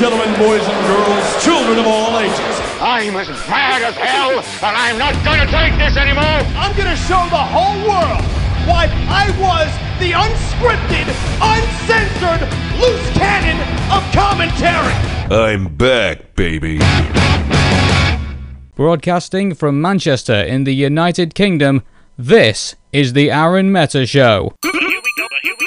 gentlemen, boys and girls, children of all ages. I'm as mad as hell, and I'm not gonna take this anymore! I'm gonna show the whole world why I was the unscripted, uncensored, loose cannon of commentary! I'm back, baby. Broadcasting from Manchester in the United Kingdom, this is the Aaron Meta Show. Here we go.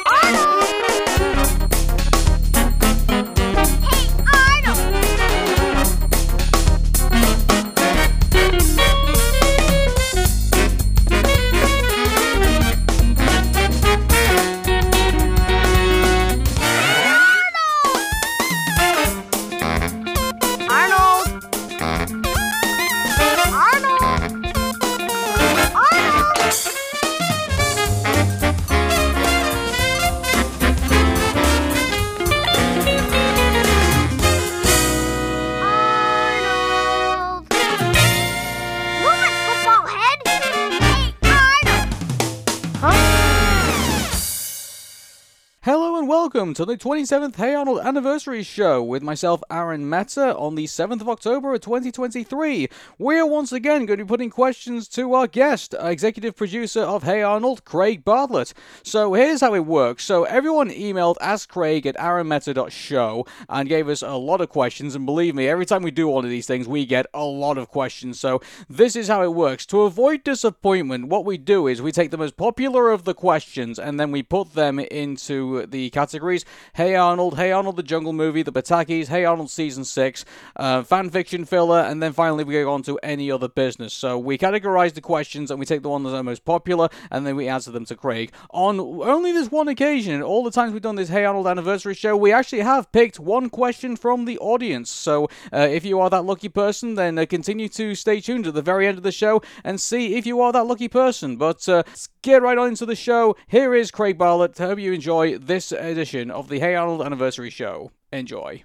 Welcome to the 27th Hey Arnold Anniversary Show with myself, Aaron Meta, on the 7th of October of 2023. We're once again going to be putting questions to our guest, executive producer of Hey Arnold, Craig Bartlett. So here's how it works. So everyone emailed askcraig@aaronmeta.show and gave us a lot of questions, and believe me, every time we do one of these things, we get a lot of questions. So this is how it works. To avoid disappointment, what we do is we take the most popular of the questions and then we put them into the categories: Hey Arnold the Jungle Movie, The Batakis, Hey Arnold Season 6, fan fiction filler, and then finally we go on to any other business. So we categorize the questions and we take the ones that are most popular and then we answer them to Craig. On only this one occasion, in all the times we've done this Hey Arnold Anniversary Show, we actually have picked one question from the audience. So if you are that lucky person, then continue to stay tuned at the very end of the show and see if you are that lucky person. But let's get right on into the show. Here is Craig Bartlett. I hope you enjoy this edition of the Hey Arnold Anniversary Show. Enjoy.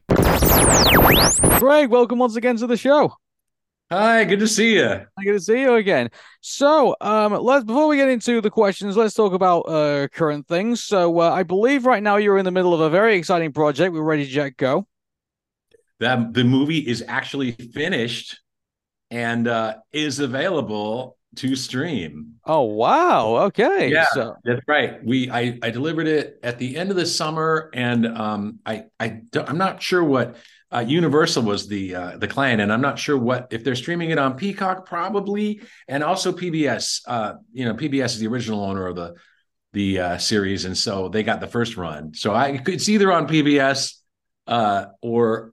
Craig, welcome once again to the show. Hi, good to see you. Good to see you again. So, before we get into the questions, let's talk about current things. So, I believe right now you're in the middle of a very exciting project with Ready, Jet, Go. The movie is actually finished and is available to stream. Oh, wow. Okay. Yeah, so that's right. I delivered it at the end of the summer, and I'm not sure what Universal was the client, and I'm not sure if they're streaming it on Peacock, probably, and also PBS. PBS is the original owner of the series, and so they got the first run. So it's either on PBS or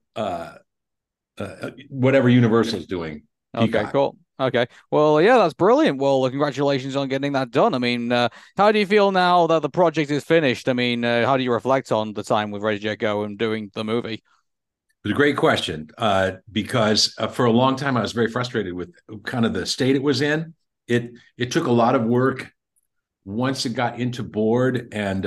whatever Universal is doing. Peacock. Okay, cool. Okay. Well, yeah, that's brilliant. Well, congratulations on getting that done. I mean, how do you feel now that the project is finished? I mean, how do you reflect on the time with Ready, Jet, Go and doing the movie? It's a great question because for a long time I was very frustrated with kind of the state it was in. It took a lot of work once it got into board and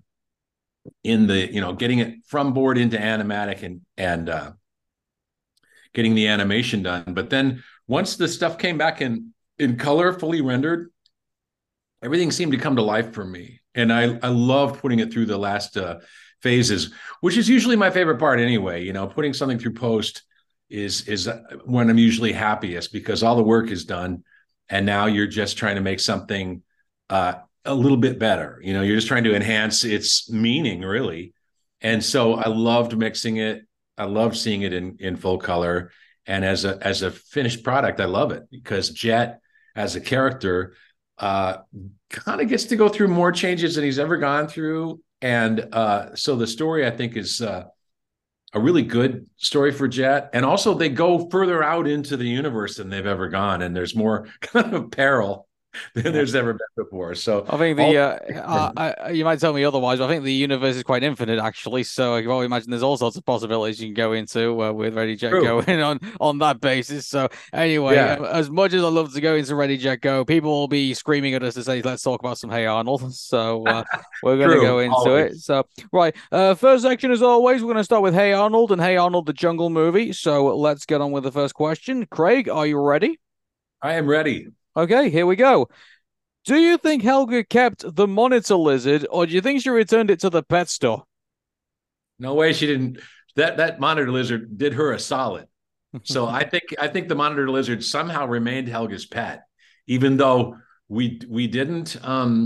in the getting it from board into animatic and getting the animation done. But then once the stuff came back in color, fully rendered, everything seemed to come to life for me. And I loved putting it through the last phases, which is usually my favorite part anyway. Putting something through post is when I'm usually happiest because all the work is done. And now you're just trying to make something a little bit better. You're just trying to enhance its meaning, really. And so I loved mixing it. I loved seeing it in full color. And as a finished product, I love it because Jet, as a character, kind of gets to go through more changes than he's ever gone through. And so the story, I think, is a really good story for Jet. And also they go further out into the universe than they've ever gone. And there's more kind of peril than there's ever been before. So I think you might tell me otherwise, but I think the universe is quite infinite, actually. So I can probably imagine there's all sorts of possibilities you can go into with Ready, Jet, Go on that basis. So anyway, as much as I love to go into Ready, Jet, Go, people will be screaming at us to say, let's talk about some Hey Arnold. So we're going to go into it. So, right. First section, as always, we're going to start with Hey Arnold and Hey Arnold, the Jungle Movie. So let's get on with the first question. Craig, are you ready? I am ready. Okay, here we go. Do you think Helga kept the monitor lizard, or do you think she returned it to the pet store? No way she didn't. that Monitor Lizard did her a solid. So I think the Monitor Lizard somehow remained Helga's pet, even though we didn't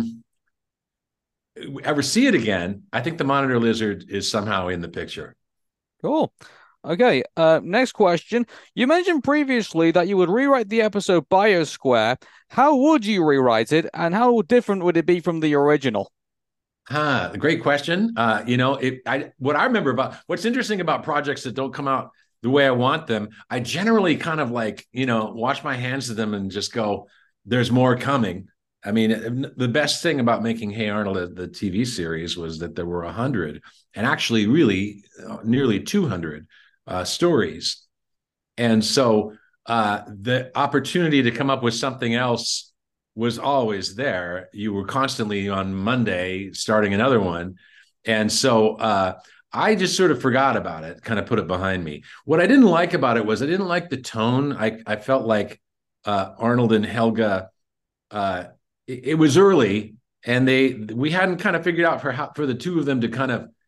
ever see it again. I think the Monitor Lizard is somehow in the picture. Cool. Okay, next question. You mentioned previously that you would rewrite the episode Biosquare. How would you rewrite it, and how different would it be from the original? Great question. What I remember about what's interesting about projects that don't come out the way I want them, I generally kind of like, wash my hands to them and just go, there's more coming. I mean, the best thing about making Hey Arnold, the TV series, was that there were 100 and actually really nearly 200 stories. And so the opportunity to come up with something else was always there. You were constantly on Monday starting another one. And so I just sort of forgot about it, kind of put it behind me. What I didn't like about it was I didn't like the tone. I felt like Arnold and Helga, it was early, and we hadn't kind of figured out for the two of them to kind of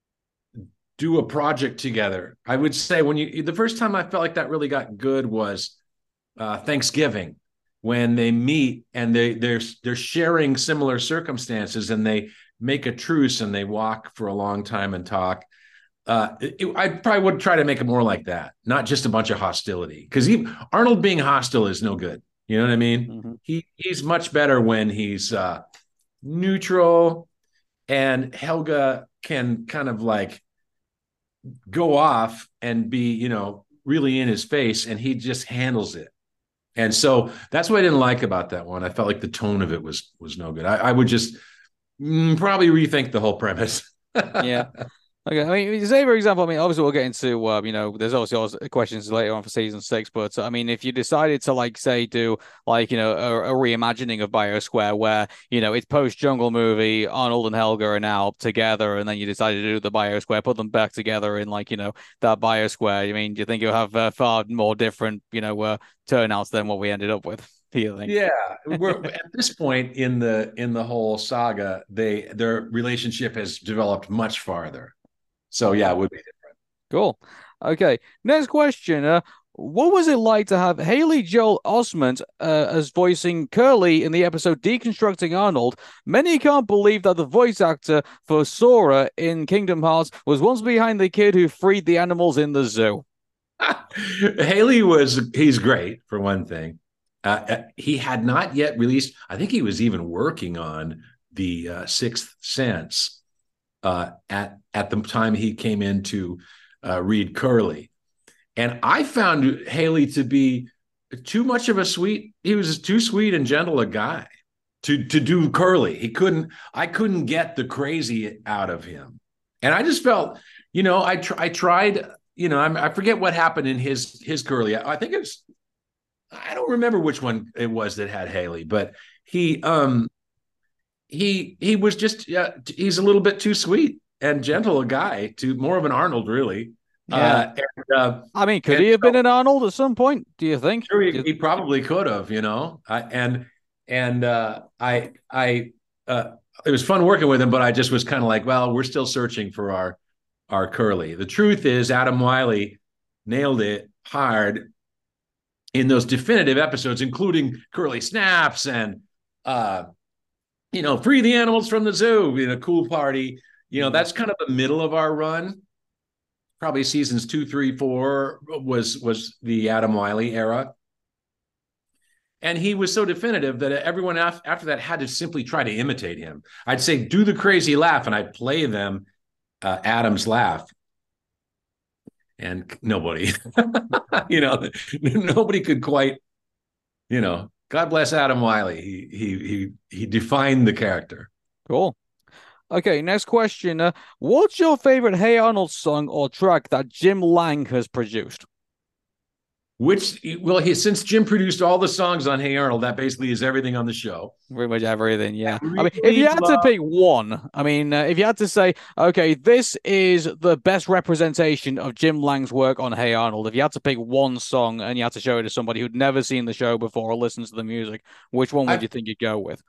do a project together. I would say the first time I felt like that really got good was Thanksgiving, when they meet and they're sharing similar circumstances, and they make a truce and they walk for a long time and talk. I probably would try to make it more like that, not just a bunch of hostility, because Arnold being hostile is no good. You know what I mean? Mm-hmm. He's much better when he's neutral, and Helga can kind of like go off and be, really in his face, and he just handles it. And so that's what I didn't like about that one. I felt like the tone of it was no good. I would just probably rethink the whole premise. Yeah. Okay, I mean, say for example, obviously we'll get into, there's obviously also questions later on for season 6, but I mean, if you decided to do a reimagining of Biosquare where, it's post Jungle Movie, Arnold and Helga are now together, and then you decided to do the Biosquare, put them back together in that Biosquare, do you think you'll have far more different, turnouts than what we ended up with? Yeah, we're at this point in the whole saga, their relationship has developed much farther. So yeah, it would be different. Cool. Okay. Next question. What was it like to have Haley Joel Osment as voicing Curly in the episode Deconstructing Arnold? Many can't believe that the voice actor for Sora in Kingdom Hearts was once behind the kid who freed the animals in the zoo. He's great, for one thing. He had not yet released, I think he was even working on the Sixth Sense at the time he came in to read Curly. And I found Haley to be too much of he was too sweet and gentle a guy to do Curly. I couldn't get the crazy out of him. And I just felt, I tried, I forget what happened in his Curly. I think I don't remember which one it was that had Haley, but he was just, he's a little bit too sweet and gentle a guy, to more of an Arnold, really. Yeah. Could he have been an Arnold at some point, do you think? Sure, he probably could have, it was fun working with him, but I just was kind of like, well, we're still searching for our Curly. The truth is, Adam Wiley nailed it hard in those definitive episodes, including Curly Snaps and free the animals from the zoo, Cool Party. That's kind of the middle of our run. Probably seasons 2, 3, 4 was the Adam Wiley era. And he was so definitive that everyone after that had to simply try to imitate him. I'd say, do the crazy laugh, and I'd play them Adam's laugh. And nobody, nobody could quite, God bless Adam Wiley. He defined the character. Cool. Okay, next question. What's your favorite Hey Arnold song or track that Jim Lang has produced? Since Jim produced all the songs on Hey Arnold, that basically is everything on the show. Pretty much everything, yeah. If you had to pick one, if you had to say, okay, this is the best representation of Jim Lang's work on Hey Arnold, if you had to pick one song and you had to show it to somebody who'd never seen the show before or listened to the music, which one would you think you'd go with?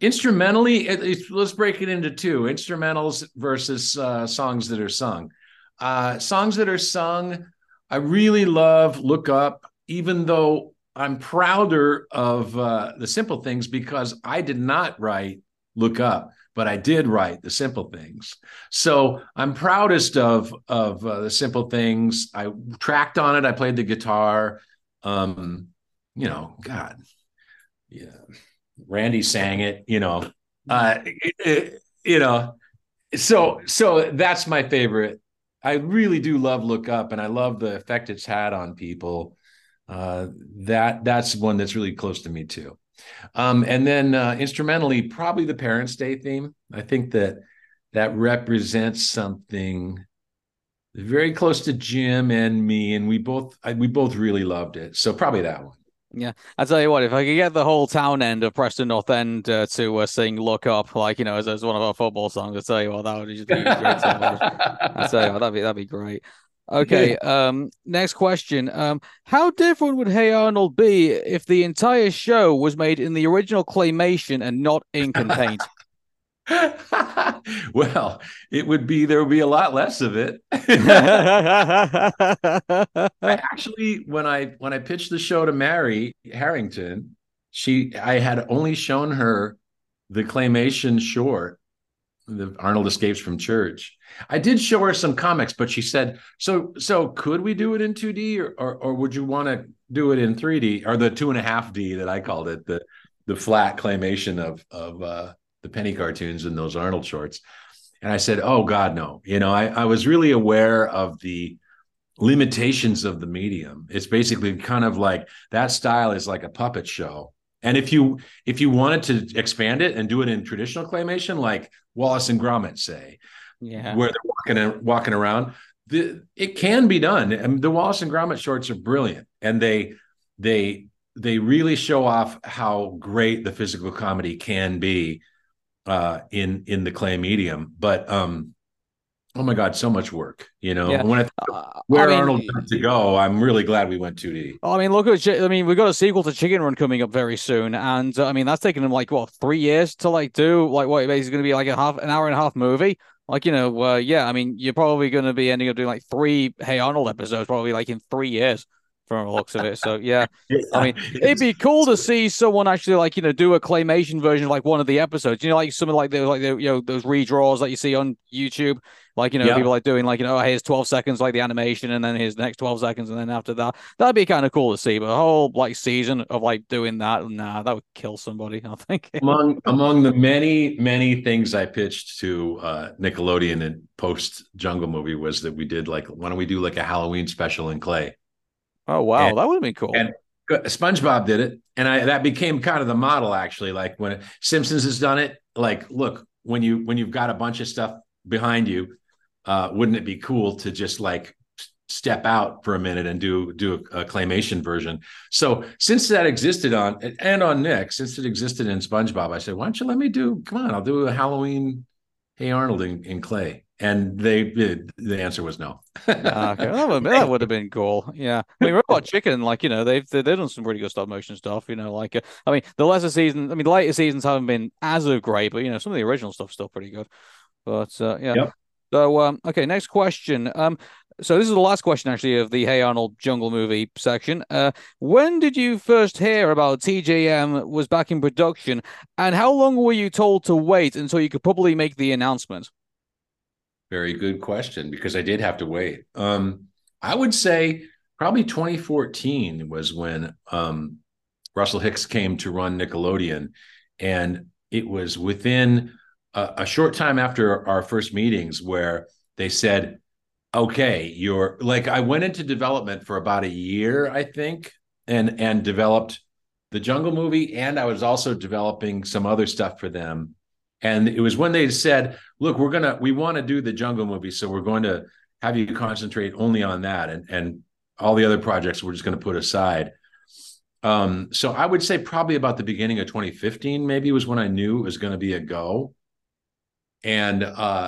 Instrumentally, let's break it into two: instrumentals versus songs that are sung. Songs that are sung, I really love Look Up, even though I'm prouder of The Simple Things because I did not write Look Up, but I did write The Simple Things. So I'm proudest of The Simple Things. I tracked on it. I played the guitar. God, yeah. Randy sang it, so that's my favorite. I really do love Look Up, and I love the effect it's had on people. That's one that's really close to me too. And then instrumentally, probably the Parents' Day theme. I think that represents something very close to Jim and me, and we both really loved it. So probably that one. Yeah, I tell you what, if I could get the whole town end of Preston North End to sing "Look Up," like as one of our football songs, I tell you what, that would just be great. I tell you what, that'd be great. Okay, next question. How different would Hey Arnold be if the entire show was made in the original claymation and not ink and paint? Well, there would be a lot less of it. Actually, when I pitched the show to Mary Harrington, I had only shown her the claymation short, the Arnold Escapes from Church. I did show her some comics, but she said, so could we do it in 2D or would you want to do it in 3D, or the 2.5D that I called it, the flat claymation of the Penny cartoons and those Arnold shorts. And I said, oh God, no. I was really aware of the limitations of the medium. It's basically kind of like that style is like a puppet show. And if you wanted to expand it and do it in traditional claymation, like Wallace and Gromit, say, where they're walking around, it can be done. And the Wallace and Gromit shorts are brilliant, and they really show off how great the physical comedy can be in the clay medium. But oh my God, so much work, When Arnold got to go, I'm really glad we went 2D. I mean, look at, we've got a sequel to Chicken Run coming up very soon, and that's taken them 3 years to do what it's going to be like an hour and a half movie. You're probably going to be ending up doing 3 Hey Arnold episodes, probably in 3 years. From the looks of it. So yeah. It'd be cool to see someone actually do a claymation version of one of the episodes. Something like those redraws that you see on YouTube. People doing here's 12 seconds the animation, and then here's the next 12 seconds, and then after that. That'd be kind of cool to see. But a whole season of doing that, that would kill somebody, I think. Among the many things I pitched to Nickelodeon and post Jungle Movie was that we did why don't we do a Halloween special in clay? Oh wow, that would have been cool. And SpongeBob did it, and that became kind of the model actually. When Simpsons has done it, look, when you've got a bunch of stuff behind you, wouldn't it be cool to just step out for a minute and do a claymation version? So since that existed on Nick, since it existed in SpongeBob, I said, why don't you let me I'll do a Halloween Hey Arnold in clay. And the answer was no. Okay. That would have been cool. Yeah. Robot Chicken, they've done some pretty good stop motion stuff, the later seasons haven't been as of great, but some of the original stuff's still pretty good. But yeah. Yep. So okay, next question. So this is the last question actually of the Hey Arnold Jungle Movie section. When did you first hear about TJM was back in production, and how long were you told to wait until you could probably make the announcement? Very good question, because I did have to wait. I would say probably 2014 was when Russell Hicks came to run Nickelodeon, and it was within a short time after our first meetings where they said, okay, I went into development for about a year, I think, and developed the Jungle Movie, and I was also developing some other stuff for them. And it was when they said, look, we want to do the Jungle Movie, so we're going to have you concentrate only on that, and all the other projects we're just going to put aside. So I would say probably about the beginning of 2015, maybe, was when I knew it was going to be a go. And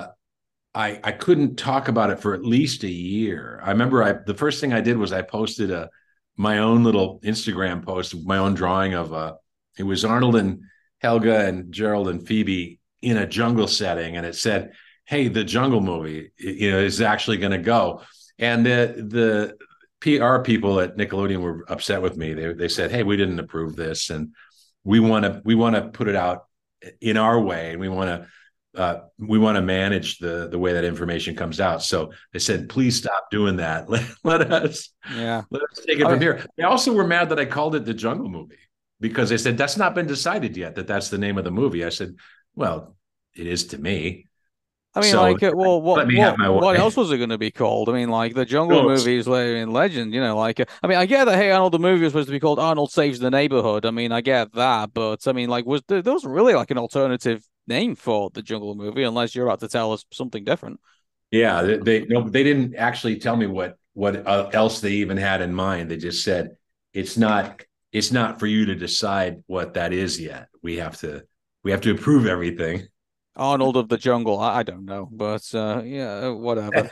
I couldn't talk about it for at least a year. I remember the first thing I did was I posted my own little Instagram post, my own drawing of it was Arnold and Helga and Gerald and Phoebe in a jungle setting, and it said, hey, the Jungle movie, is actually going to go. And the PR people at Nickelodeon were upset with me. They said, hey, we didn't approve this, and we want to put it out in our way, and we want to manage the way that information comes out. So they said, please stop doing that. Let us take it from here. They also were mad that I called it the Jungle movie, because they said that's not been decided yet, that's the name of the movie. I said, well, it is to me. I mean, what else was it going to be called? I mean, like, the Jungle movie is in legend, I mean, I get that Hey Arnold the movie was supposed to be called Arnold Saves the Neighborhood. I mean, I get that, but I mean, like, there wasn't really like an alternative name for the Jungle movie, unless you're about to tell us something different. Yeah, they didn't actually tell me what else they even had in mind. They just said it's not for you to decide what that is yet. We have to approve everything. Arnold of the Jungle. I don't know, but yeah, whatever.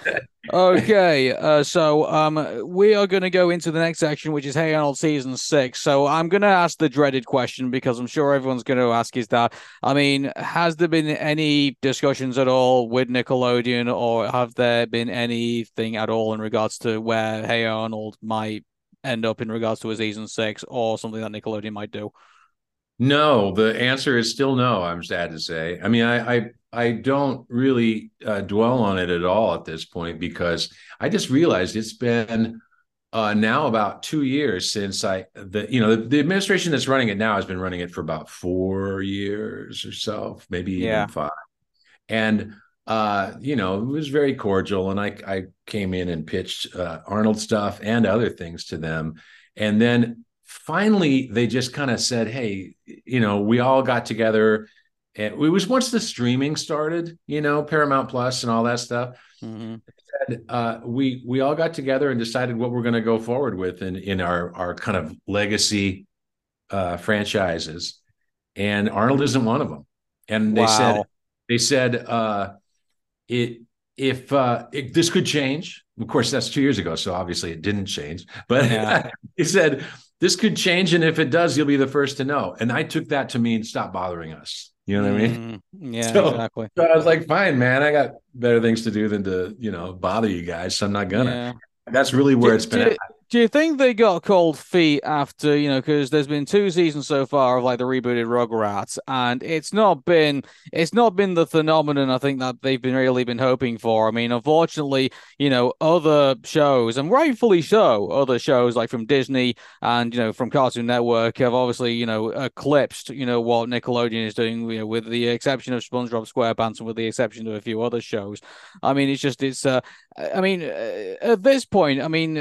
Okay, so we are going to go into the next section, which is Hey Arnold Season 6. So I'm going to ask the dreaded question, because I'm sure everyone's going to ask, is that, I mean, has there been any discussions at all with Nickelodeon, or have there been anything at all in regards to where Hey Arnold might end up in regards to a Season 6, or something that Nickelodeon might do? No, the answer is still no, I'm sad to say. I mean, I don't really dwell on it at all at this point, because I just realized it's been now about 2 years since the administration that's running it now has been running it for about 4 years or so, maybe even 5. And it was very cordial, and I came in and pitched Arnold stuff and other things to them, and then finally they just kind of said, hey, we all got together, and it was once the streaming started, Paramount Plus and all that stuff. Mm-hmm. And, we all got together and decided what we're going to go forward with in our kind of legacy franchises, and Arnold isn't one of them. And they said if this could change. Of course, that's 2 years ago, so obviously it didn't change. But he said, this could change, and if it does, you'll be the first to know. And I took that to mean stop bothering us. You know what I mean? Yeah, exactly. So I was like, fine, man, I got better things to do than to, bother you guys. So I'm not gonna. Yeah. That's really where it's been at. Do you think they got cold feet after, because there's been 2 seasons so far of like the rebooted Rugrats, and it's not been the phenomenon I think that they've really been hoping for. I mean, unfortunately, other shows, and rightfully so, other shows like from Disney and, from Cartoon Network have obviously, eclipsed, what Nickelodeon is doing, with the exception of SpongeBob SquarePants and with the exception of a few other shows. I mean, at this point, I mean,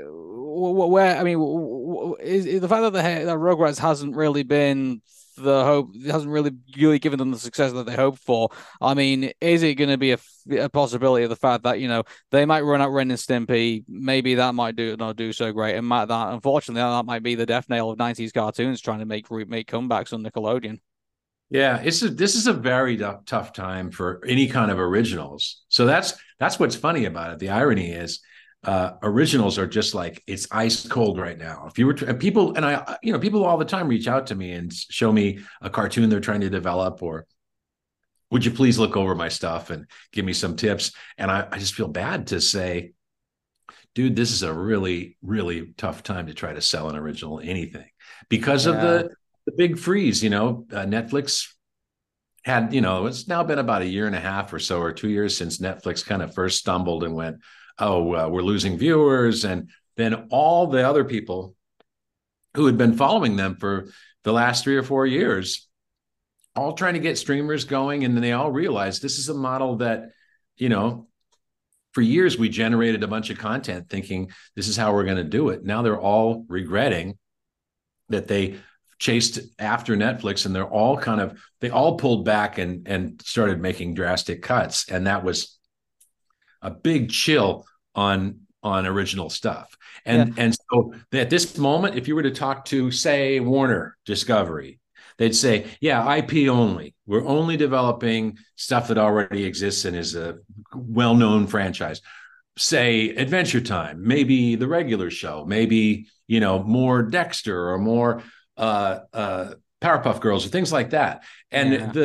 is the fact that that Rugrats hasn't really been the hope, hasn't really given them the success that they hoped for. I mean, is it going to be a possibility of the fact that they might run out Ren and Stimpy? Maybe that might not do so great, and unfortunately that might be the death nail of 90s cartoons trying to make comebacks on Nickelodeon. Yeah, this is a very tough time for any kind of originals. So that's what's funny about it. The irony is, originals are just like, it's ice cold right now. If you were people, and people all the time reach out to me and show me a cartoon they're trying to develop, or would you please look over my stuff and give me some tips? And I just feel bad to say, dude, this is a really, really tough time to try to sell an original anything because of the big freeze. Netflix had, it's now been about 1.5 years or so, or 2 years since Netflix kind of first stumbled and went, we're losing viewers. And then all the other people who had been following them for the last 3 or 4 years, all trying to get streamers going. And then they all realized this is a model that, for years we generated a bunch of content thinking this is how we're going to do it. Now they're all regretting that they chased after Netflix, and they all pulled back and started making drastic cuts. And that was a big chill on original stuff. And so at this moment, if you were to talk to, say, Warner Discovery, they'd say, yeah, IP only. We're only developing stuff that already exists and is a well-known franchise. Say Adventure Time, maybe the regular show, maybe, more Dexter or more Powerpuff Girls or things like that. And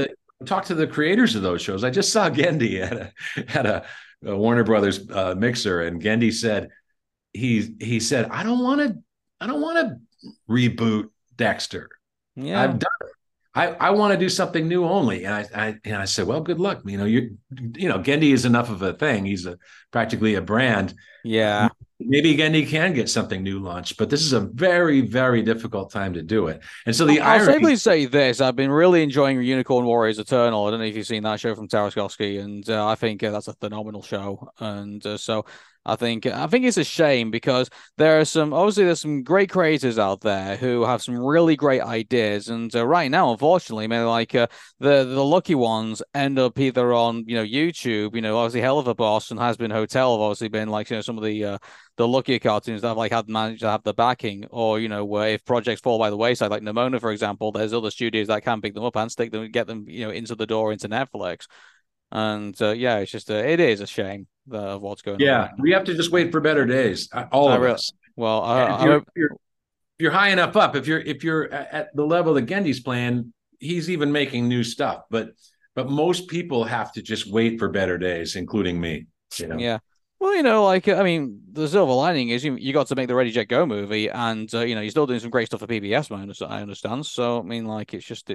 talk to the creators of those shows. I just saw Gendy at a Warner Brothers mixer, and Gendy said he said I don't want to reboot Dexter. Yeah. I've done it. I want to do something new only. And I said, well, good luck. Gendy is enough of a thing. He's practically a brand. Yeah. Maybe Gendy can get something new launched, but this is a very, very difficult time to do it. And so I'll safely say this: I've been really enjoying Unicorn Warriors Eternal. I don't know if you've seen that show from Taraskovsky, and I think that's a phenomenal show. And so I think it's a shame because there's some great creators out there who have some really great ideas, and right now, unfortunately, I mean, like the lucky ones end up either on YouTube, obviously Hell of a Boss and Has Been Hotel have obviously been like some of the luckier cartoons that have like had managed to have the backing, or where if projects fall by the wayside, like Nimona, for example, there's other studios that can pick them up and stick them, get them into the door into Netflix. And it's just it is a shame of what's going on. Yeah, we have to just wait for better days. All of us. Well, if you're high enough up, if you're at the level that Gendy's playing, he's even making new stuff. But most people have to just wait for better days, including me. Yeah. Well, I mean, the silver lining is you got to make the Ready Jet Go movie, and you're still doing some great stuff for PBS. I understand. So I mean, like,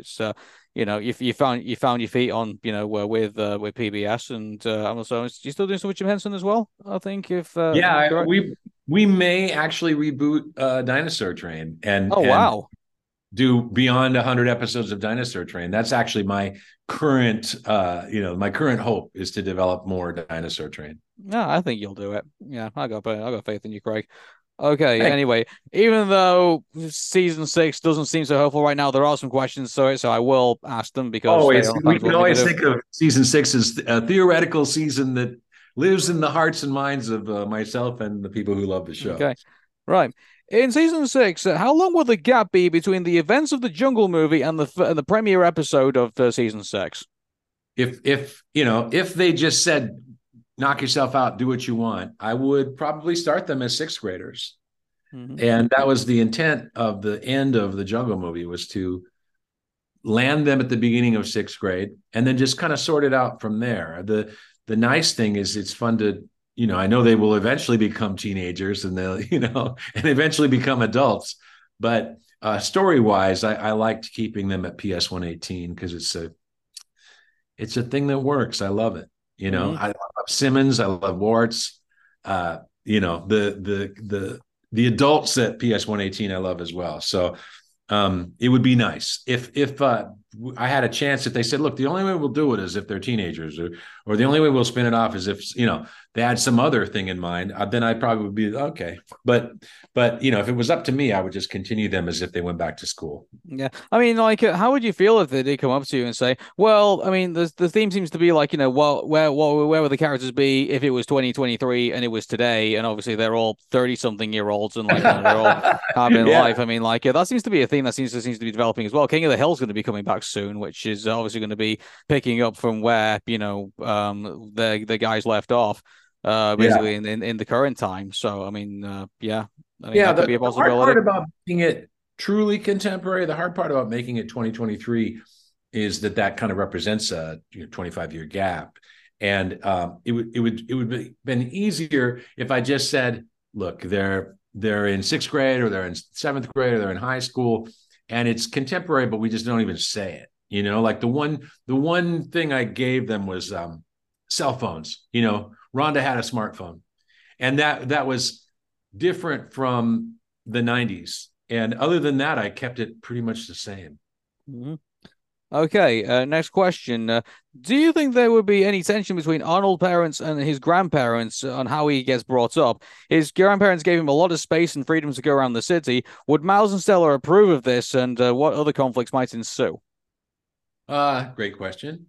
you found your feet on with PBS, and also you're still doing some with Jim Henson as well. I think we may actually reboot Dinosaur Train and wow. Do beyond 100 episodes of Dinosaur Train. That's actually my current hope is to develop more Dinosaur Train. No, I think you'll do it. Yeah, I got faith in you, Craig. Okay. Hey. Anyway, even though season 6 doesn't seem so hopeful right now, there are some questions. So I will ask them because we can always think of season 6 as a theoretical season that lives in the hearts and minds of myself and the people who love the show. Okay, right. In season 6, how long will the gap be between the events of the Jungle movie and the premiere episode of season 6? If they just said, knock yourself out, do what you want, I would probably start them as 6th graders. Mm-hmm. And that was the intent of the end of the Jungle movie, was to land them at the beginning of 6th grade and then just kind of sort it out from there. The nice thing is it's fun to, I know they will eventually become teenagers and they'll, and eventually become adults. But story-wise, I liked keeping them at PS 118 because it's a thing that works. I love it. Mm-hmm. I love Simmons. I love Warts. The adults at PS 118 I love as well. So it would be nice if I had a chance, if they said, look, the only way we'll do it is if they're teenagers, or the only way we'll spin it off is if they had some other thing in mind, then I probably would be okay. But if it was up to me, I would just continue them as if they went back to school. Yeah, I mean, like, how would you feel if they did come up to you and say, well, I mean, the theme seems to be like, well, where would the characters be if it was 2023 and it was today, and obviously they're all 30-something-year-olds and like they're all having life. I mean, like, that seems to be a theme that seems to be developing as well. King of the Hill is going to be coming back soon, which is obviously going to be picking up from where the guys left off, basically in the current time. So I mean, that could be a possibility. The hard part about making it truly contemporary, the hard part about making it 2023 is that kind of represents a 25-year gap, and it would have been easier if I just said, look, they're in 6th grade, or they're in 7th grade, or they're in high school, and it's contemporary, but we just don't even say it. Like the one thing I gave them was cell phones. Rhonda had a smartphone, and that was different from the 90s. And other than that, I kept it pretty much the same. Mm-hmm. Okay, next question. Do you think there would be any tension between Arnold's parents and his grandparents on how he gets brought up? His grandparents gave him a lot of space and freedom to go around the city. Would Miles and Stella approve of this, and what other conflicts might ensue? Great question.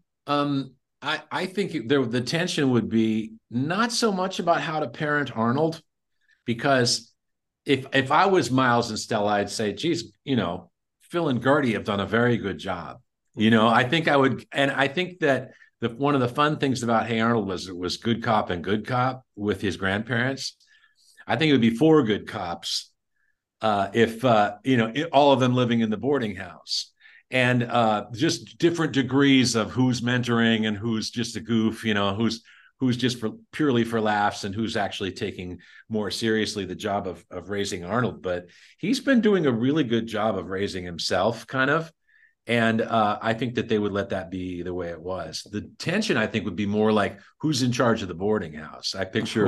I think the tension would be not so much about how to parent Arnold, because if I was Miles and Stella, I'd say, geez, Phil and Gertie have done a very good job. I think I would, and I think that one of the fun things about Hey Arnold was good cop and good cop with his grandparents. I think it would be 4 good cops if all of them living in the boarding house. and just different degrees of who's mentoring and who's just a goof, who's just purely for laughs and who's actually taking more seriously the job of raising Arnold. But he's been doing a really good job of raising himself, kind of. And I think that they would let that be the way it was. The tension, I think, would be more like who's in charge of the boarding house. I picture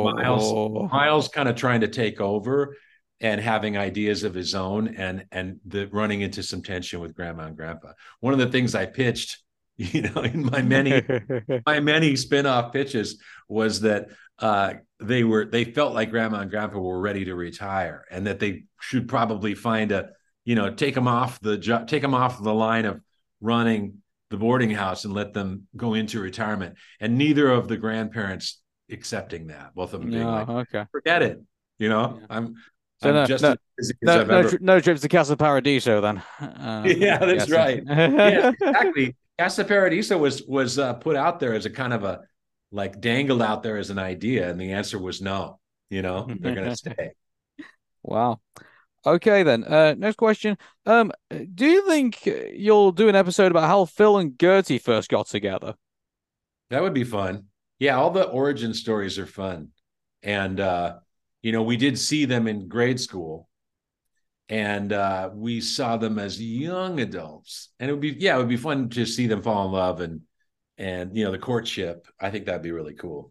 Miles kind of trying to take over and having ideas of his own, and the running into some tension with Grandma and Grandpa. One of the things I pitched, in my many spin-off pitches was that they felt like Grandma and Grandpa were ready to retire, and that they should probably find take them off the line of running the boarding house and let them go into retirement. And neither of the grandparents accepting that. Both of them being okay, forget it. I'm just as busy as I've ever. No trips to Casa Paradiso then. Yeah, that's right. Yeah, exactly. Casa Paradiso was put out there as a kind of dangled out there as an idea, and the answer was no. They're going to stay. Wow. Okay, then. Next question. Do you think you'll do an episode about how Phil and Gertie first got together? That would be fun. Yeah, all the origin stories are fun. And, we did see them in grade school, and we saw them as young adults. And it would be fun to see them fall in love and the courtship. I think that'd be really cool.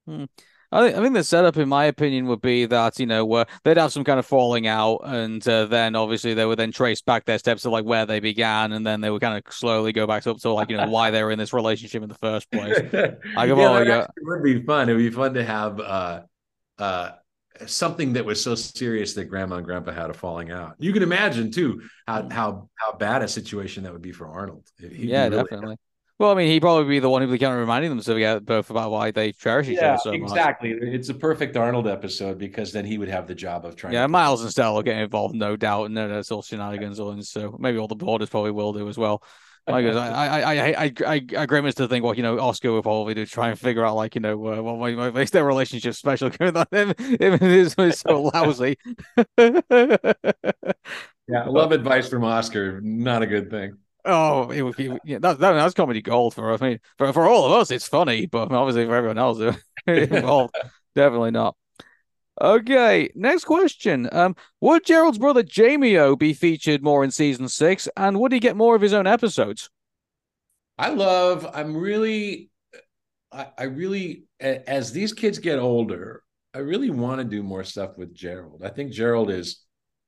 I think the setup, in my opinion, would be that, where they'd have some kind of falling out, and then obviously they would then trace back their steps to where they began, and then they would kind of slowly go back up to why they were in this relationship in the first place. That would be fun. It would be fun to have something that was so serious that Grandma and Grandpa had a falling out. You can imagine too how bad a situation that would be for Arnold. Definitely. Well, I mean, he'd probably be the one who'd be kind of reminding them both about why they cherish each other so much. Exactly. It's a perfect Arnold episode, because then he would have the job of trying. Yeah, Miles and Stella will get involved, no doubt, and that's all shenanigans, and so maybe all the boarders probably will do as well. I grimace to think what Oscar would probably do, try and figure out what makes their relationship special. Given that him is so lousy. Yeah, love advice from Oscar, not a good thing. Oh, that's comedy gold for us. I mean, for all of us, it's funny, but obviously for everyone else involved, definitely not. Okay, next question. Would Gerald's brother Jamie-O be featured more in season 6, and would he get more of his own episodes? I really, as these kids get older, I really want to do more stuff with Gerald. I think Gerald is,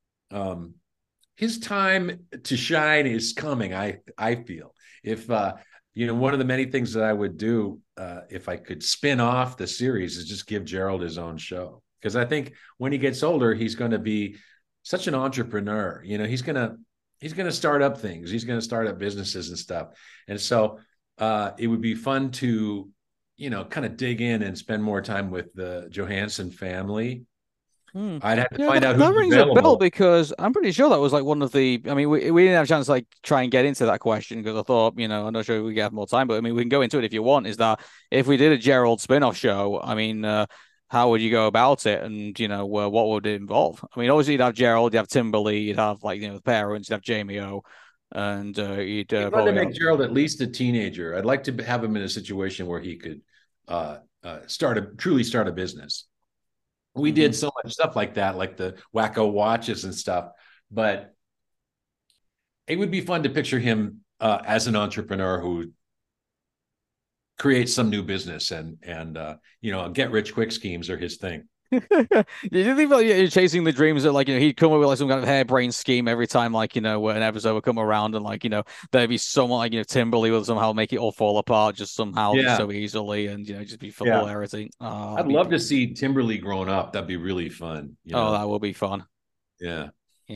his time to shine is coming. I feel if, one of the many things that I would do if I could spin off the series is just give Gerald his own show. Because I think when he gets older, he's going to be such an entrepreneur. He's going to start up things. He's going to start up businesses and stuff. And so it would be fun to, kind of dig in and spend more time with the Johansson family. I'd have to find out who's that rings available. a bell, because I'm pretty sure that was one of the. I mean, we didn't have a chance to try and get into that question, because I thought, I'm not sure we have more time, but I mean, we can go into it if you want. Is that if we did a Gerald spin-off show? I mean, how would you go about it, and what would it involve? I mean, obviously you'd have Gerald, you'd have Timberly, you'd have the parents, you'd have Jamie-O, and you'd probably make Gerald at least a teenager. I'd like to have him in a situation where he could truly start a business. We did so much stuff like that, like the Wacko watches and stuff, but it would be fun to picture him as an entrepreneur who creates some new business, and get rich quick schemes are his thing. Do you think you're chasing the dreams that he'd come up with some kind of harebrained scheme every time an episode would come around, and there'd be someone Timberly would somehow make it all fall apart just somehow just so easily, and just be full of hilarity. I'd love to see Timberly growing up. That'd be really fun. That would be fun. Yeah.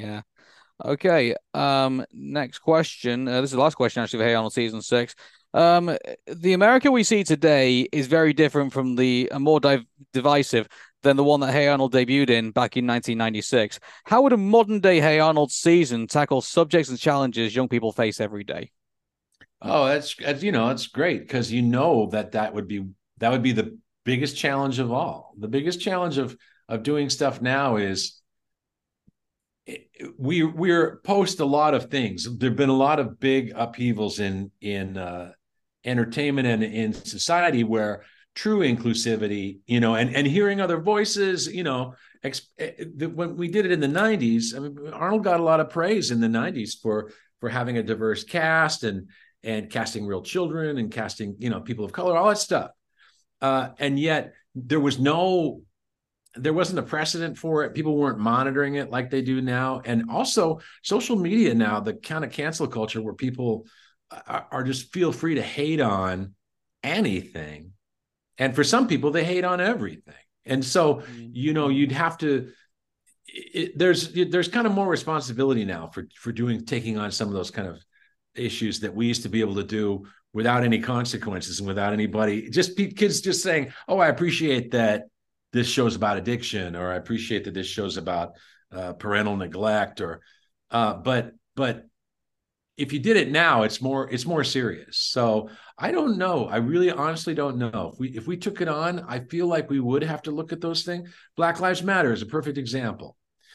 Okay. Next question. This is the last question actually for Hey Arnold season 6. The America we see today is very different from the more divisive than the one that Hey Arnold debuted in back in 1996. How would a modern day Hey Arnold season tackle subjects and challenges young people face every day? Oh, it's great, because that would be the biggest challenge of all. The biggest challenge of doing stuff now is we're post a lot of things. There've been a lot of big upheavals in entertainment and in society where true inclusivity, and hearing other voices, when we did it in the 90s, I mean, Arnold got a lot of praise in the 90s for having a diverse cast and casting real children and casting, people of color, all that stuff. And yet there wasn't a precedent for it. People weren't monitoring it like they do now. And also social media now, the kind of cancel culture where people are just feel free to hate on anything. And for some people, they hate on everything. And so, you'd have to, there's kind of more responsibility now for taking on some of those kind of issues that we used to be able to do without any consequences and without anybody, kids just saying, oh, I appreciate that this show's about addiction, or I appreciate that this show's about parental neglect, but if you did it now, it's more serious. So I don't know. I really honestly don't know. If we took it on, I feel like we would have to look at those things. Black Lives Matter is a perfect example.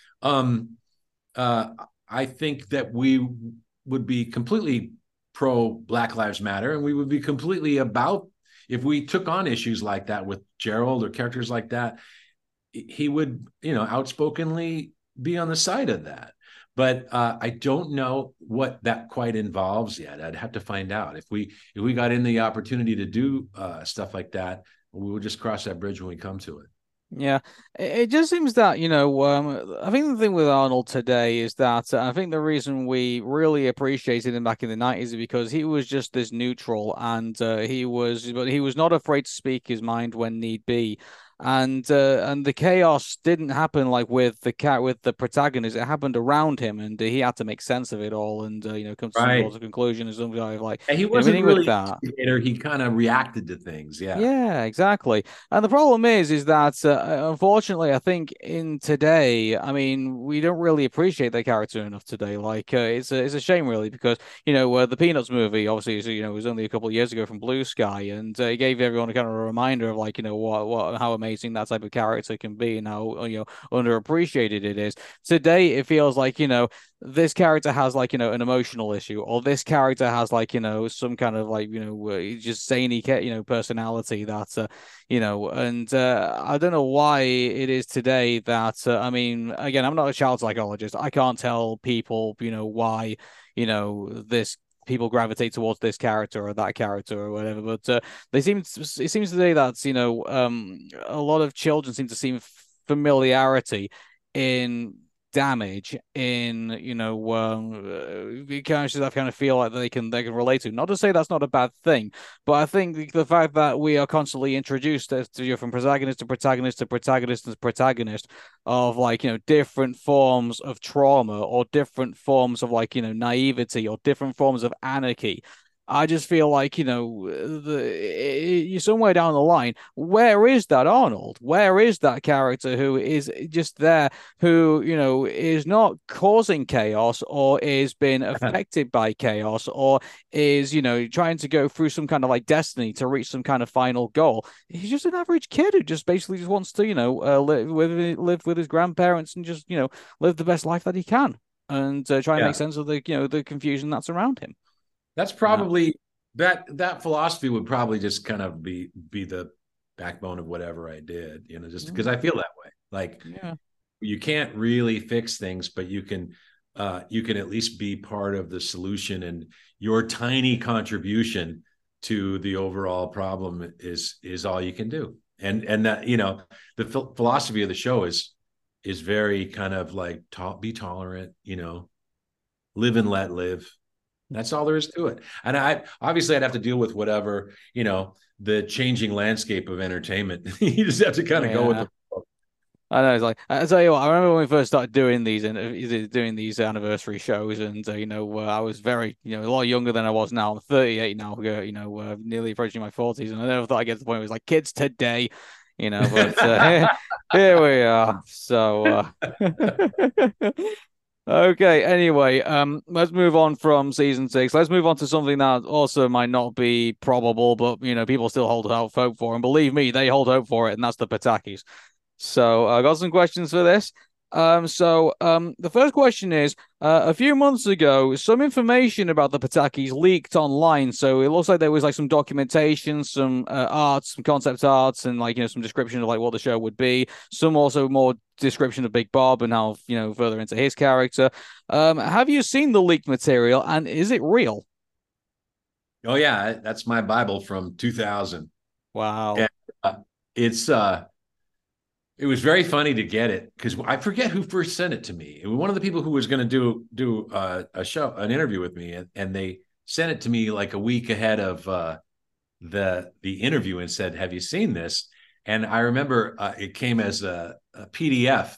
I think that we would be completely pro Black Lives Matter, and we would be completely about, if we took on issues like that with Gerald or characters like that, he would, outspokenly be on the side of that. But I don't know what that quite involves yet. I'd have to find out. If we got in the opportunity to do stuff like that, we would just cross that bridge when we come to it. Yeah, it just seems that, I think the thing with Arnold today is that I think the reason we really appreciated him back in the 90s is because he was just this neutral, and he was not afraid to speak his mind when need be. And the chaos didn't happen like with the protagonist. It happened around him, and he had to make sense of it all, and come to some sort of conclusion and something like. And he wasn't really that. He kind of reacted to things. Yeah. Yeah, exactly. And the problem is that unfortunately, I think in today, I mean, we don't really appreciate that character enough today. Like, it's a shame really, because the Peanuts movie obviously it was only a couple of years ago from Blue Sky, and it gave everyone a kind of a reminder of like what how amazing that type of character can be, and how underappreciated it is. Today it feels like this character has like an emotional issue, or this character has like some kind of like just zany personality that and I don't know why it is today that I mean, again, I'm not a child psychologist. I can't tell people why this people gravitate towards this character or that character or whatever, but it seems today that a lot of children seem to see familiarity in damage in characters that kind of feel like they can relate to. Not to say that's not a bad thing, but I think the fact that we are constantly introduced to from protagonist to protagonist to protagonist to protagonist of like different forms of trauma, or different forms of like naivety, or different forms of anarchy. I just feel like, you're somewhere down the line. Where is that Arnold? Where is that character who is just there, who, is not causing chaos, or is being affected by chaos, or is, trying to go through some kind of like destiny to reach some kind of final goal? He's just an average kid who just basically just wants to, live with his grandparents and just, live the best life that he can, and try and make sense of the, the confusion that's around him. That's probably that philosophy would probably just kind of be the backbone of whatever I did, just because I feel that way. Like, you can't really fix things, but you can at least be part of the solution, and your tiny contribution to the overall problem is all you can do. And that, the philosophy of the show is very kind of like be tolerant, live and let live. That's all there is to it. And I'd have to deal with whatever, the changing landscape of entertainment. You just have to kind of go with it. I know. It's like, I tell you what, I remember when we first started doing these anniversary shows, and I was very, a lot younger than I was now. I'm 38 now, nearly approaching my 40s, and I never thought I'd get to the point where it was like kids today, but here we are. So okay, anyway, let's move on from season 6. Let's move on to something that also might not be probable, but people still hold out hope for, and believe me, they hold hope for it, and that's the Patakis. So I got some questions for this. The first question is, a few months ago, some information about the Patakis leaked online. So it looks like there was like some documentation, some arts, some concept arts, and like some description of like what the show would be. Some also more description of Big Bob and how further into his character. Have you seen the leaked material, and is it real? Oh yeah, that's my Bible from 2000. Wow. And, it's it was very funny to get it because I forget who first sent it to me. It was one of the people who was going to do an interview with me, and they sent it to me like a week ahead of the interview and said, "Have you seen this?" And I remember it came as a PDF.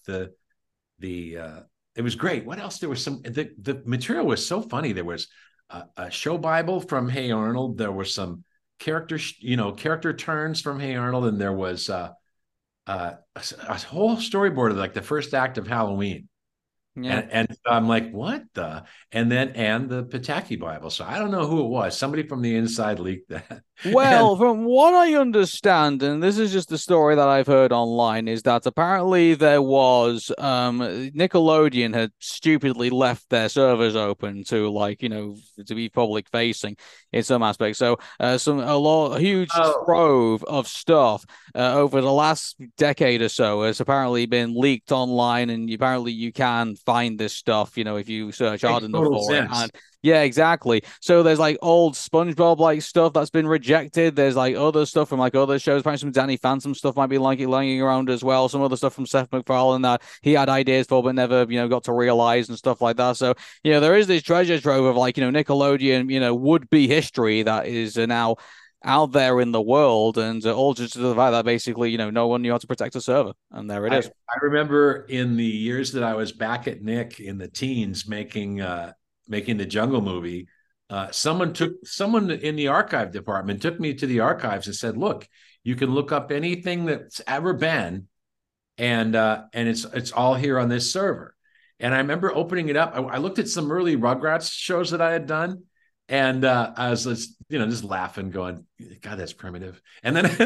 It was great. What else? There was the material was so funny. There was a show Bible from Hey Arnold. There were some character turns from Hey Arnold, and there was a whole storyboard of like the first act of Halloween. Yeah. And I'm like, what the? And the Pataki Bible. So I don't know who it was. Somebody from the inside leaked that. Well, from what I understand, and this is just the story that I've heard online, is that apparently there was Nickelodeon had stupidly left their servers open to to be public facing in some aspects. So a huge trove of stuff over the last decade or so has apparently been leaked online, and apparently you can find this stuff, if you search hard enough for it. And yeah, exactly. So there's like old SpongeBob like stuff that's been rejected. There's like other stuff from like other shows. Apparently some Danny Phantom stuff might be lying around as well. Some other stuff from Seth MacFarlane that he had ideas for but never, got to realize and stuff like that. So, there is this treasure trove of like, Nickelodeon, would-be history that is now out there in the world, and all just to the fact that basically, no one knew how to protect a server. And there it is. I remember in the years that I was back at Nick in the teens making the Jungle movie, someone in the archive department took me to the archives and said, look, you can look up anything that's ever been, and it's all here on this server. And I remember opening it up. I looked at some early Rugrats shows that I had done, and I was just laughing, going, God, that's primitive. And then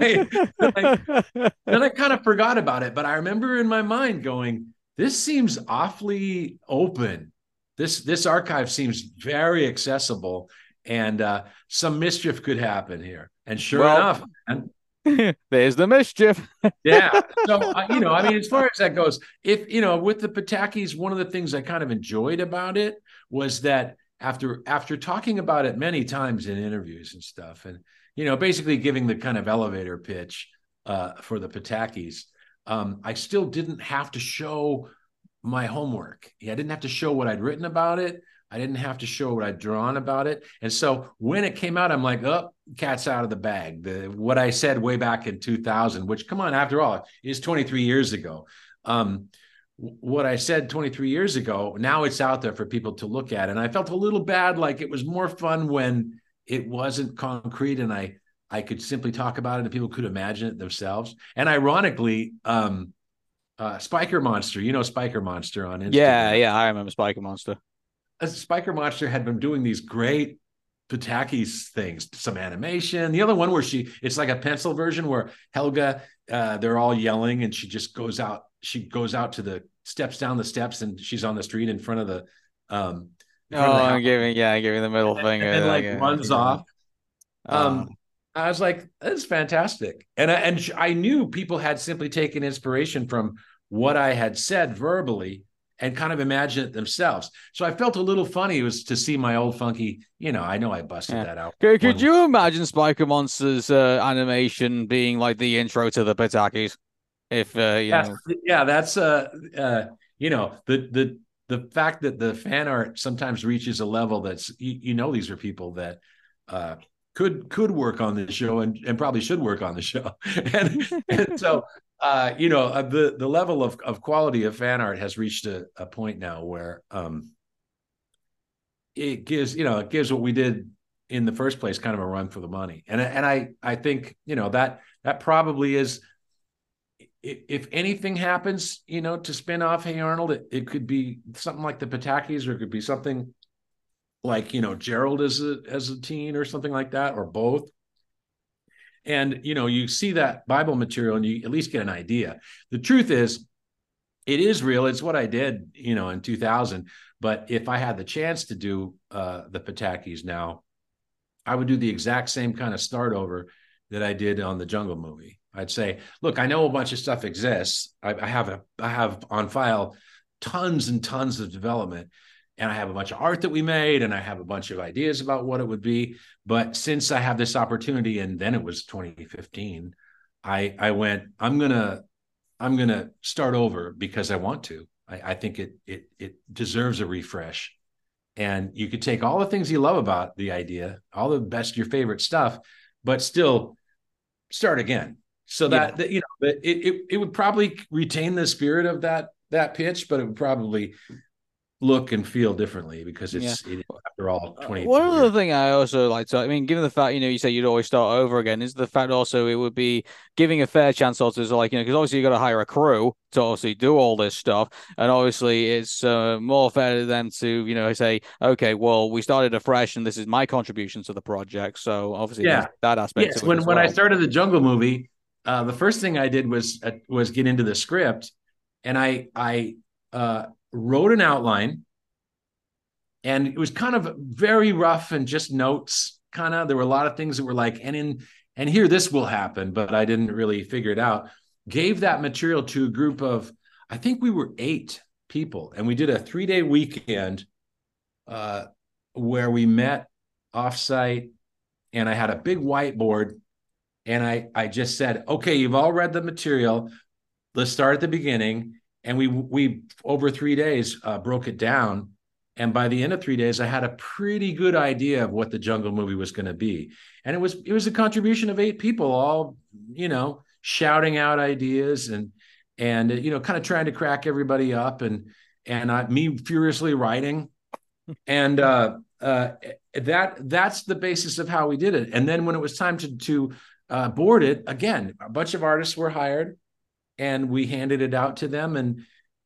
I kind of forgot about it. But I remember in my mind going, this seems awfully open. This archive seems very accessible, and some mischief could happen here. And sure enough, there's the mischief. Yeah. So, as far as that goes, if, with the Patakis, one of the things I kind of enjoyed about it was that after talking about it many times in interviews and stuff, and, basically giving the kind of elevator pitch for the Patakis, I still didn't have to show my homework. I didn't have to show what I'd written about it. I didn't have to show what I'd drawn about it. And so when it came out, I'm like, oh, cat's out of the bag. What I said way back in 2000, which, come on, after all, is 23 years ago. What I said 23 years ago, now it's out there for people to look at. And I felt a little bad, like it was more fun when it wasn't concrete and I could simply talk about it and people could imagine it themselves. And ironically, Spiker Monster, Spiker Monster on Instagram. Yeah, I remember Spiker Monster. Spiker Monster had been doing these great Patakis things, some animation. The other one where it's like a pencil version where Helga, they're all yelling and she just goes out. She goes out to the steps, down the steps, and she's on the street in front of the. Giving the middle finger and runs off. I was like, that's fantastic. And I knew people had simply taken inspiration from what I had said verbally and kind of imagined it themselves. So I felt a little funny was to see my old funky, I know I busted that out. Could you imagine Spiker Monster's animation being like the intro to the Patakis? If, that's, the fact that the fan art sometimes reaches a level that's, these are people that, could work on the show and probably should work on the show. and so, the level of quality of fan art has reached a point now where it gives what we did in the first place kind of a run for the money. And I think, that probably is, if anything happens, to spin off Hey Arnold, it could be something like the Patakis, or it could be something like, Gerald as a teen or something like that, or both. And, you see that Bible material and you at least get an idea. The truth is, It is real. It's what I did, in 2000. But if I had the chance to do the Patakis now, I would do the exact same kind of start over that I did on the Jungle movie. I'd say, look, I know a bunch of stuff exists. I have on file tons and tons of development, and I have a bunch of art that we made, and I have a bunch of ideas about what it would be. But since I have this opportunity, and then it was 2015, I went, I'm gonna start over because I want to. I think it deserves a refresh. And you could take all the things you love about the idea, all the best, your favorite stuff, but still start again. So that it would probably retain the spirit of that pitch, but it would probably look and feel differently because it is, after all, 20 One years. other thing I also like to, I mean, given the fact, you say you'd always start over again, is the fact also it would be giving a fair chance also to because obviously you got to hire a crew to obviously do all this stuff. And obviously it's more fair to them to, say, okay, well, we started afresh and this is my contribution to the project. So obviously that aspect yes. of it as When well. I started the Jungle movie, the first thing I did was get into the script, and I wrote an outline, and it was kind of very rough and just notes. Kind of, there were a lot of things that were like, and here this will happen, but I didn't really figure it out. Gave that material to a group of, I think we were 8 people, and we did a 3-day weekend where we met offsite, and I had a big whiteboard, and I just said, okay, you've all read the material. Let's start at the beginning. And we over 3 days broke it down. And by the end of 3 days, I had a pretty good idea of what the Jungle movie was going to be. And it was a contribution of 8 people, all, shouting out ideas and kind of trying to crack everybody up, and me furiously writing. And that's the basis of how we did it. And then when it was time to board it, again, a bunch of artists were hired, and we handed it out to them, and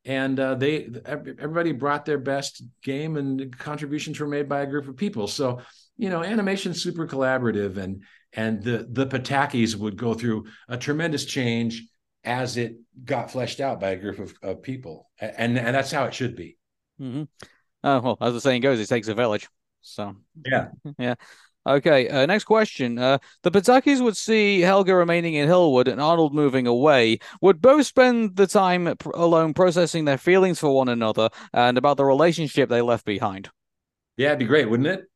everybody brought their best game, and contributions were made by a group of people. So, animation's super collaborative, and the Patakis would go through a tremendous change as it got fleshed out by a group of people. And that's how it should be. Mm-hmm. Well, as the saying goes, it takes a village. So, yeah. Yeah. Okay, next question. The Patakis would see Helga remaining in Hillwood and Arnold moving away. Would both spend the time alone processing their feelings for one another and about the relationship they left behind? Yeah, it'd be great, wouldn't it?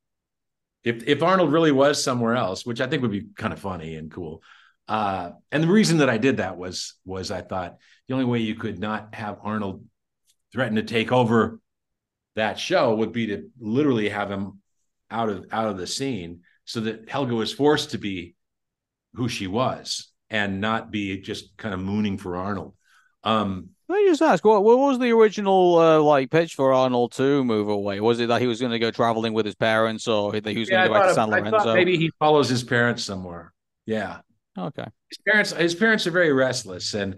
If Arnold really was somewhere else, which I think would be kind of funny and cool. And the reason that I did that was I thought the only way you could not have Arnold threaten to take over that show would be to literally have him out of the scene, so that Helga was forced to be who she was and not be just kind of mooning for Arnold. Let me just ask, what was the original pitch for Arnold to move away? Was it that he was going to go traveling with his parents, or that he was going to go back to San Lorenzo? I thought maybe he follows his parents somewhere. Yeah. Okay. His parents are very restless, and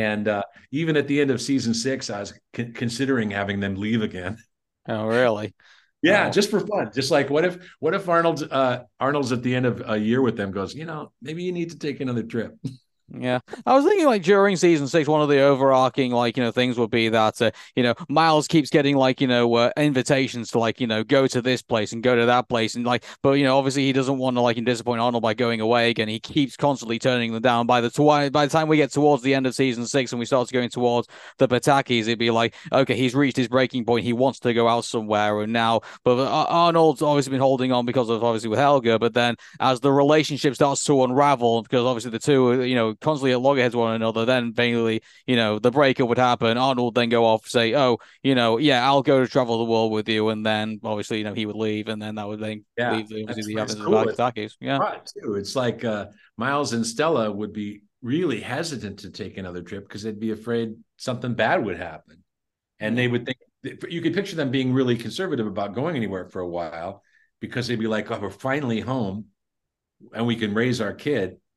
even at the end of season 6, I was considering having them leave again. Oh, really? Yeah, just for fun. Just like, what if Arnold's at the end of a year with them goes, maybe you need to take another trip. Yeah, I was thinking during season 6, one of the overarching things would be that Miles keeps getting invitations to go to this place and go to that place, and but obviously he doesn't want to disappoint Arnold by going away again. He keeps constantly turning them down. By the time we get towards the end of season 6 and we start going towards the Patakis, it'd be like, okay, he's reached his breaking point. He wants to go out somewhere, and now Arnold's obviously been holding on because of obviously with Helga, but then as the relationship starts to unravel, because obviously the two constantly at loggerheads one another, then basically, the breakup would happen. Arnold would then go off, say, oh, yeah, I'll go to travel the world with you, and then obviously, he would leave, and then that would then leave the evidence of Patakis. Yeah, right, too. It's like Miles and Stella would be really hesitant to take another trip because they'd be afraid something bad would happen, and they would think, you could picture them being really conservative about going anywhere for a while, because they'd be like, oh, we're finally home, and we can raise our kid.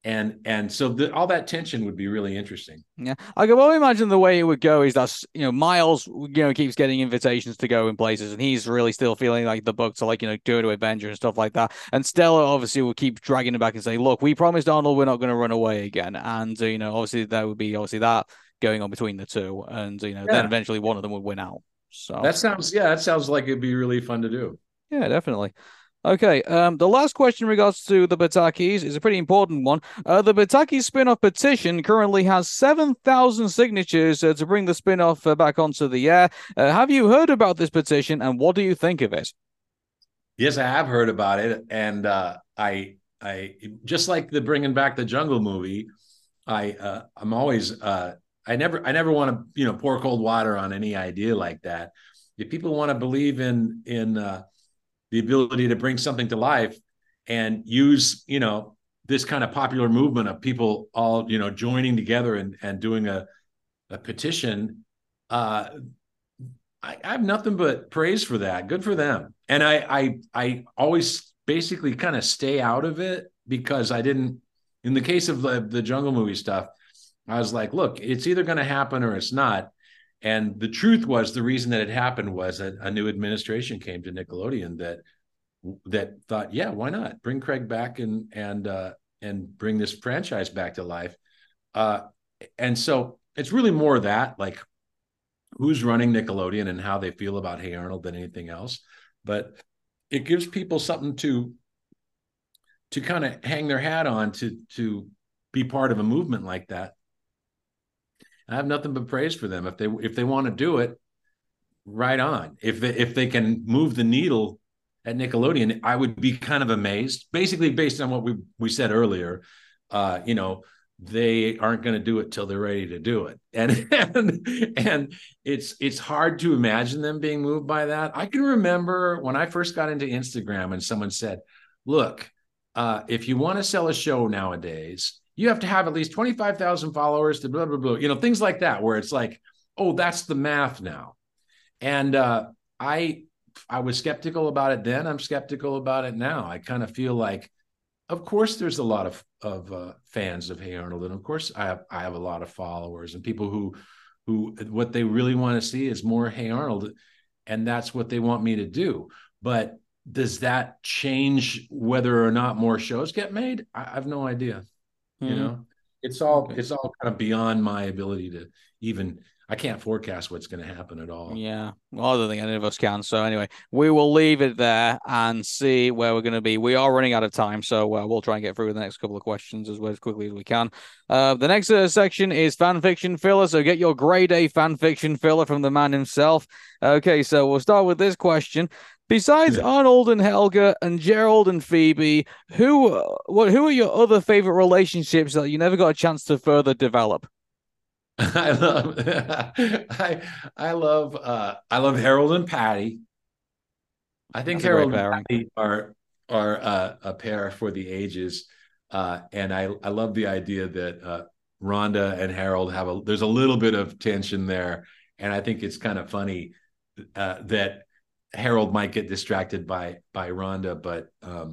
and so all that tension would be really interesting. Yeah, I can well imagine the way it would go is that Miles keeps getting invitations to go in places, and he's really still feeling like the bug to go to Avenger and stuff like that. And Stella obviously will keep dragging him back and say, "Look, we promised Arnold we're not going to run away again." And obviously that would be that going on between the two, and then eventually one of them would win out. So that sounds like it'd be really fun to do. Yeah, definitely. Okay, the last question in regards to the Batakis is a pretty important one. The Bataki spin-off petition currently has 7,000 signatures to bring the spin-off back onto the air. Have you heard about this petition, and what do you think of it? Yes, I have heard about it, and I just like the bringing back the Jungle movie. I'm always I never want to pour cold water on any idea like that. If people want to believe in the ability to bring something to life and use, this kind of popular movement of people all, joining together and doing a petition. I have nothing but praise for that. Good for them. And I always basically kind of stay out of it because in the case of the Jungle movie stuff, I was like, look, it's either going to happen or it's not. And the truth was, the reason that it happened was a new administration came to Nickelodeon that thought, yeah, why not bring Craig back and bring this franchise back to life. And so it's really more that, like, who's running Nickelodeon and how they feel about Hey Arnold than anything else. But it gives people something to kind of hang their hat on to be part of a movement like that. I have nothing but praise for them. If they want to do it, right on. If they can move the needle at Nickelodeon, I would be kind of amazed. Basically, based on what we said earlier, they aren't going to do it till they're ready to do it, and it's hard to imagine them being moved by that. I can remember when I first got into Instagram and someone said, "Look, if you want to sell a show nowadays, you have to have at least 25,000 followers to blah, blah, blah," things like that, where it's like, oh, that's the math now. And I was skeptical about it then. I'm skeptical about it now. I kind of feel like, of course, there's a lot of fans of Hey Arnold. And of course, I have a lot of followers and people who what they really want to see is more Hey Arnold. And that's what they want me to do. But does that change whether or not more shows get made? I have no idea. It's all kind of beyond my ability to even. I can't forecast what's going to happen at all. Yeah, well, I don't think any of us can. So anyway, we will leave it there and see where we're going to be. We are running out of time, so we'll try and get through the next couple of questions as quickly as we can. The next section is fan fiction filler, so get your grade A fan fiction filler from the man himself. Okay, so we'll start with this question. Besides Arnold and Helga and Gerald and Phoebe, who are your other favorite relationships that you never got a chance to further develop? I love Harold and Patty. I think Harold and Patty are a pair for the ages, and I love the idea that Rhonda and Harold there's a little bit of tension there, and I think it's kind of funny that Harold might get distracted by Rhonda, but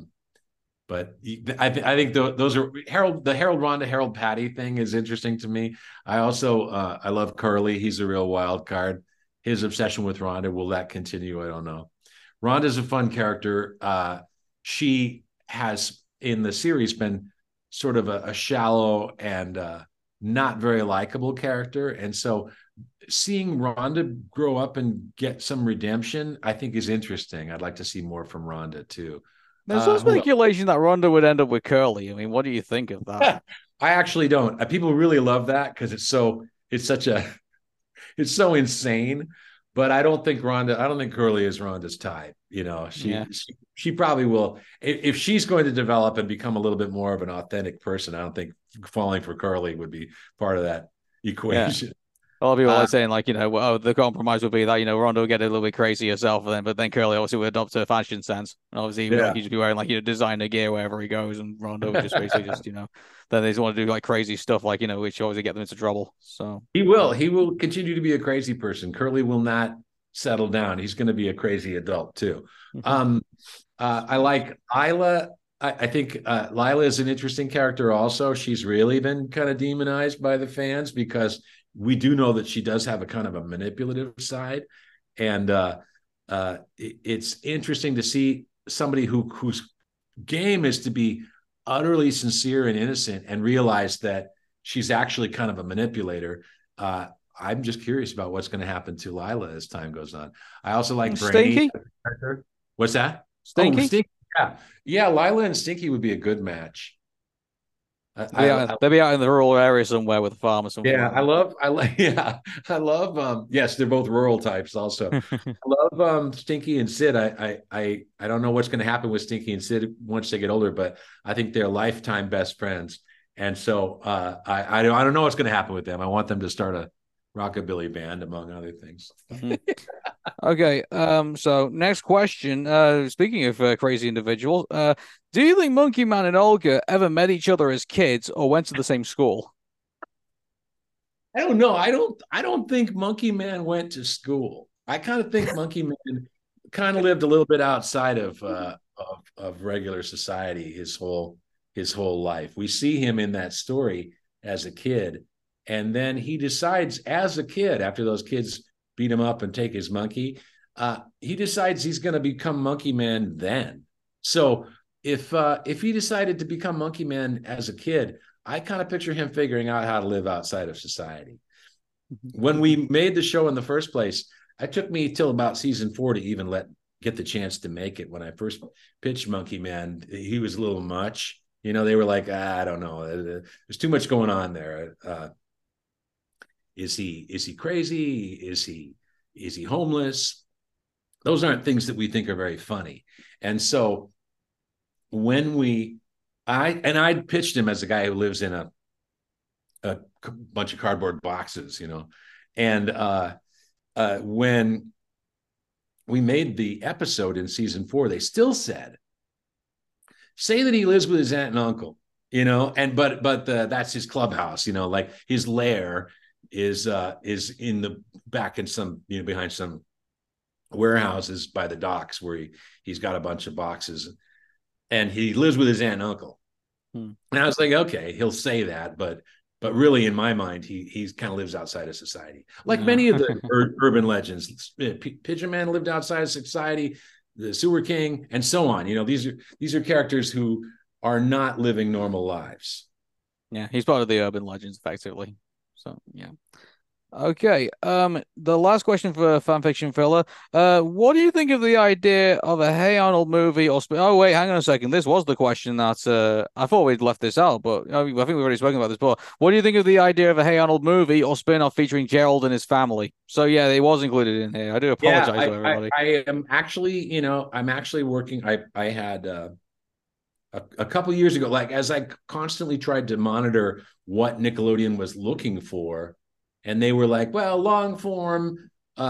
I think those are the Harold Rhonda Harold Patty thing is interesting to me. I also I love Curly. He's a real wild card. His obsession with Rhonda, will that continue? I don't know. Rhonda's a fun character. She has in the series been sort of a shallow and not very likable character, and so seeing Rhonda grow up and get some redemption, I think, is interesting. I'd like to see more from Rhonda too. There's some speculation that Rhonda would end up with Curly. I mean, what do you think of that? I actually don't. People really love that because it's so insane. But I don't think Curly is Rhonda's type. She probably will. If she's going to develop and become a little bit more of an authentic person, I don't think falling for Curly would be part of that equation. Yeah. A lot of people are saying, the compromise would be that, Rhonda would get a little bit crazy herself, but then Curly obviously would adopt her fashion sense. And obviously, he'd just be wearing, designer gear wherever he goes, and Rhonda would just basically then they just want to do, crazy stuff, which obviously get them into trouble. So he will continue to be a crazy person. Curly will not settle down. He's going to be a crazy adult, too. I like Isla I think Lila is an interesting character also. She's really been kind of demonized by the fans because we do know that she does have a kind of a manipulative side. And it's interesting to see somebody whose game is to be utterly sincere and innocent and realize that she's actually kind of a manipulator. I'm just curious about what's going to happen to Lila as time goes on. I also like Brainy. Stinky? What's that? Stinky? Oh, Stinky. Yeah. Lila and Stinky would be a good match. They'll be out in the rural area somewhere with a farm or something. Yeah, I love. Yes, they're both rural types. Also, I love Stinky and Sid. I don't know what's going to happen with Stinky and Sid once they get older, but I think they're lifetime best friends. And so I don't know what's going to happen with them. I want them to start a rockabilly band, among other things. Okay. So next question. Speaking of crazy individuals, do you think Monkey Man and Olga ever met each other as kids or went to the same school? I don't know. I don't think Monkey Man went to school. I kind of think Monkey Man kind of lived a little bit outside of regular society his whole life. We see him in that story as a kid, and then he decides as a kid, after those kids beat him up and take his monkey, he decides he's going to become Monkey Man then. So if he decided to become Monkey Man as a kid, I kind of picture him figuring out how to live outside of society. When we made the show in the first place, it took me till about season 4 to even get the chance to make it. When I first pitched Monkey Man, he was a little much. They were like, I don't know. There's too much going on there. Is he crazy? Is he homeless? Those aren't things that we think are very funny. And so when I pitched him as a guy who lives in a bunch of cardboard boxes, and when we made the episode in season 4, they still say that he lives with his aunt and uncle, but that's his clubhouse, like his lair is in the back in some, behind some warehouses by the docks where he's got a bunch of boxes, and he lives with his aunt and uncle. And I was like, okay, he'll say that, but really in my mind, he kind of lives outside of society. Like many of the urban legends, Pigeon Man lived outside of society, the Sewer King, and so on. These are characters who are not living normal lives. Yeah, he's part of the urban legends, effectively. So yeah. Okay. The last question for Fanfiction Filler. What do you think of the idea of a Hey Arnold movie or oh wait, hang on a second. This was the question that I thought we'd left this out, but I think we've already spoken about this before. What do you think of the idea of a Hey Arnold movie or spin-off featuring Gerald and his family? So yeah, it was included in here. I do apologize to everybody. I am actually, I'm actually working. I had a couple years ago, like as I constantly tried to monitor what Nickelodeon was looking for. And they were like, well, long form,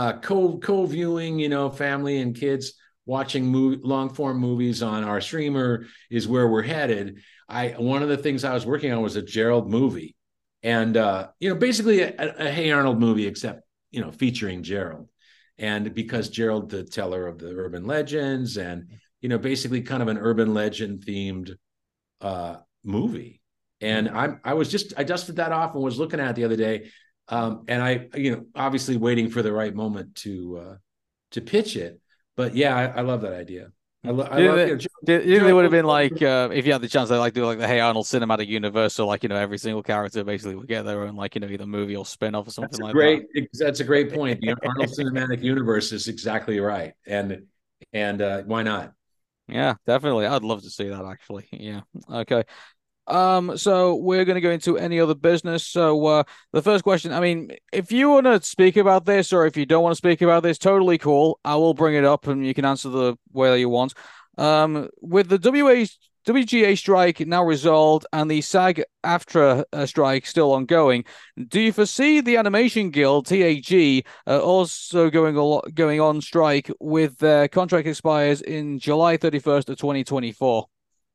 co-viewing, family and kids watching long form movies on our streamer is where we're headed. One of the things I was working on was a Gerald movie, and basically a Hey Arnold movie, except featuring Gerald, and because Gerald, the teller of the urban legends, and basically kind of an urban legend themed movie. And I dusted that off and was looking at it the other day. And I, obviously waiting for the right moment to pitch it. But yeah, I love that idea. I love it. It would have been like if you had the chance to do like the Hey Arnold cinematic universe, so every single character basically would get their own either movie or spin-off or something that. That's a great point. The Arnold cinematic universe is exactly right, and why not? Yeah, definitely. I'd love to see that actually. Yeah. Okay. So we're going to go into any other business. So the first question, I mean, if you want to speak about this or if you don't want to speak about this, totally cool. I will bring it up and you can answer the way you want. With the WGA strike now resolved and the SAG-AFTRA strike still ongoing, do you foresee the Animation Guild, TAG, also going on strike with their contract expires in July 31st of 2024?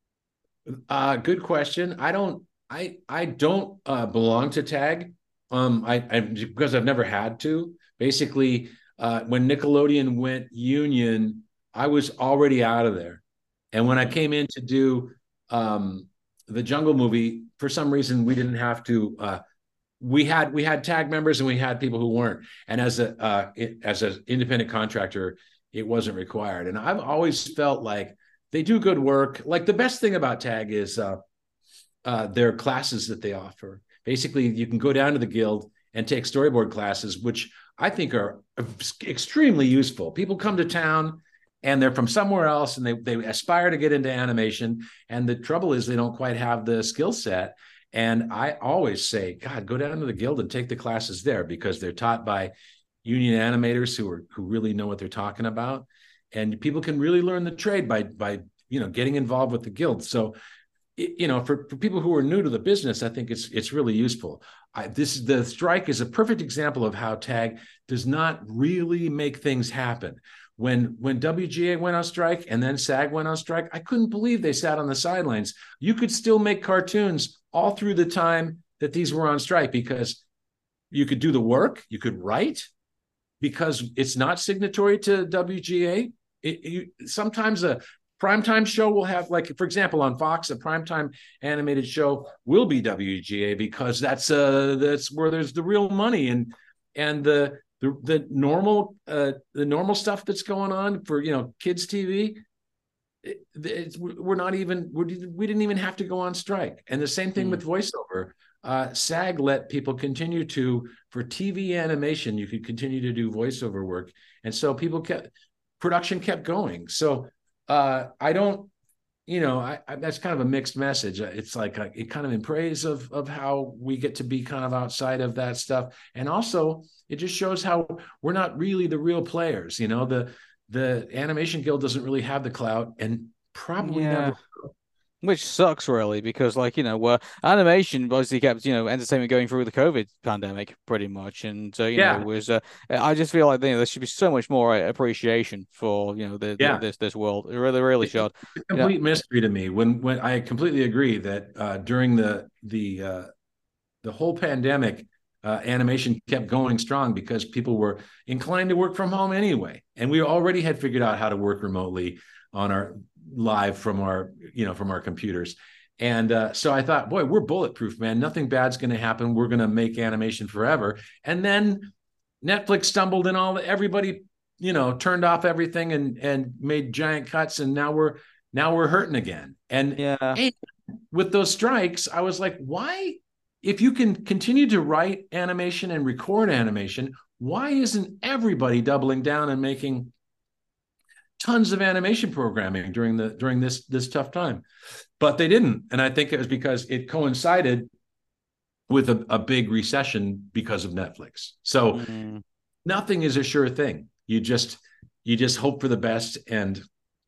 Good question. I don't belong to TAG. Because I've never had to. Basically, when Nickelodeon went union, I was already out of there. And when I came in to do the Jungle movie, for some reason, we didn't have to. We had tag members and we had people who weren't. And as an independent contractor, it wasn't required. And I've always felt like they do good work. Like the best thing about tag is their classes that they offer. Basically, you can go down to the guild and take storyboard classes, which I think are extremely useful. People come to town and they're from somewhere else and they aspire to get into animation. And the trouble is they don't quite have the skill set. And I always say, God, go down to the guild and take the classes there, because they're taught by union animators who really know what they're talking about. And people can really learn the trade by getting involved with the guild. So, for people who are new to the business, I think it's really useful. The strike is a perfect example of how tag does not really make things happen. When WGA went on strike and then SAG went on strike, I couldn't believe they sat on the sidelines. You could still make cartoons all through the time that these were on strike, because you could do the work, you could write, because it's not signatory to WGA. Sometimes a primetime show will have, like, for example, on Fox, a primetime animated show will be WGA, because that's where there's the real money, and the normal stuff that's going on for kids TV. We didn't even have to go on strike. And the same thing with voiceover. SAG let people continue for TV animation, you could continue to do voiceover work, and so production kept going. So I don't, that's kind of a mixed message. It's like it kind of in praise of how we get to be kind of outside of that stuff. And also it just shows how we're not really the real players. The Animation Guild doesn't really have the clout, and probably never will. Which sucks, really, because animation obviously kept entertainment going through the COVID pandemic pretty much, and it was. I just feel like there should be so much more appreciation for this world. It really should. It's a complete mystery to me. When I completely agree that during the whole pandemic, animation kept going strong because people were inclined to work from home anyway, and we already had figured out how to work remotely on our live from our computers. And so I thought, boy, we're bulletproof, man. Nothing bad's going to happen. We're going to make animation forever. And then Netflix stumbled, and everybody turned off everything and made giant cuts, and now we're hurting again. And with those strikes, I was like, why, if you can continue to write animation and record animation, why isn't everybody doubling down and making tons of animation programming during this tough time? But they didn't. And I think it was because it coincided with a big recession because of Netflix. So nothing is a sure thing. You just hope for the best and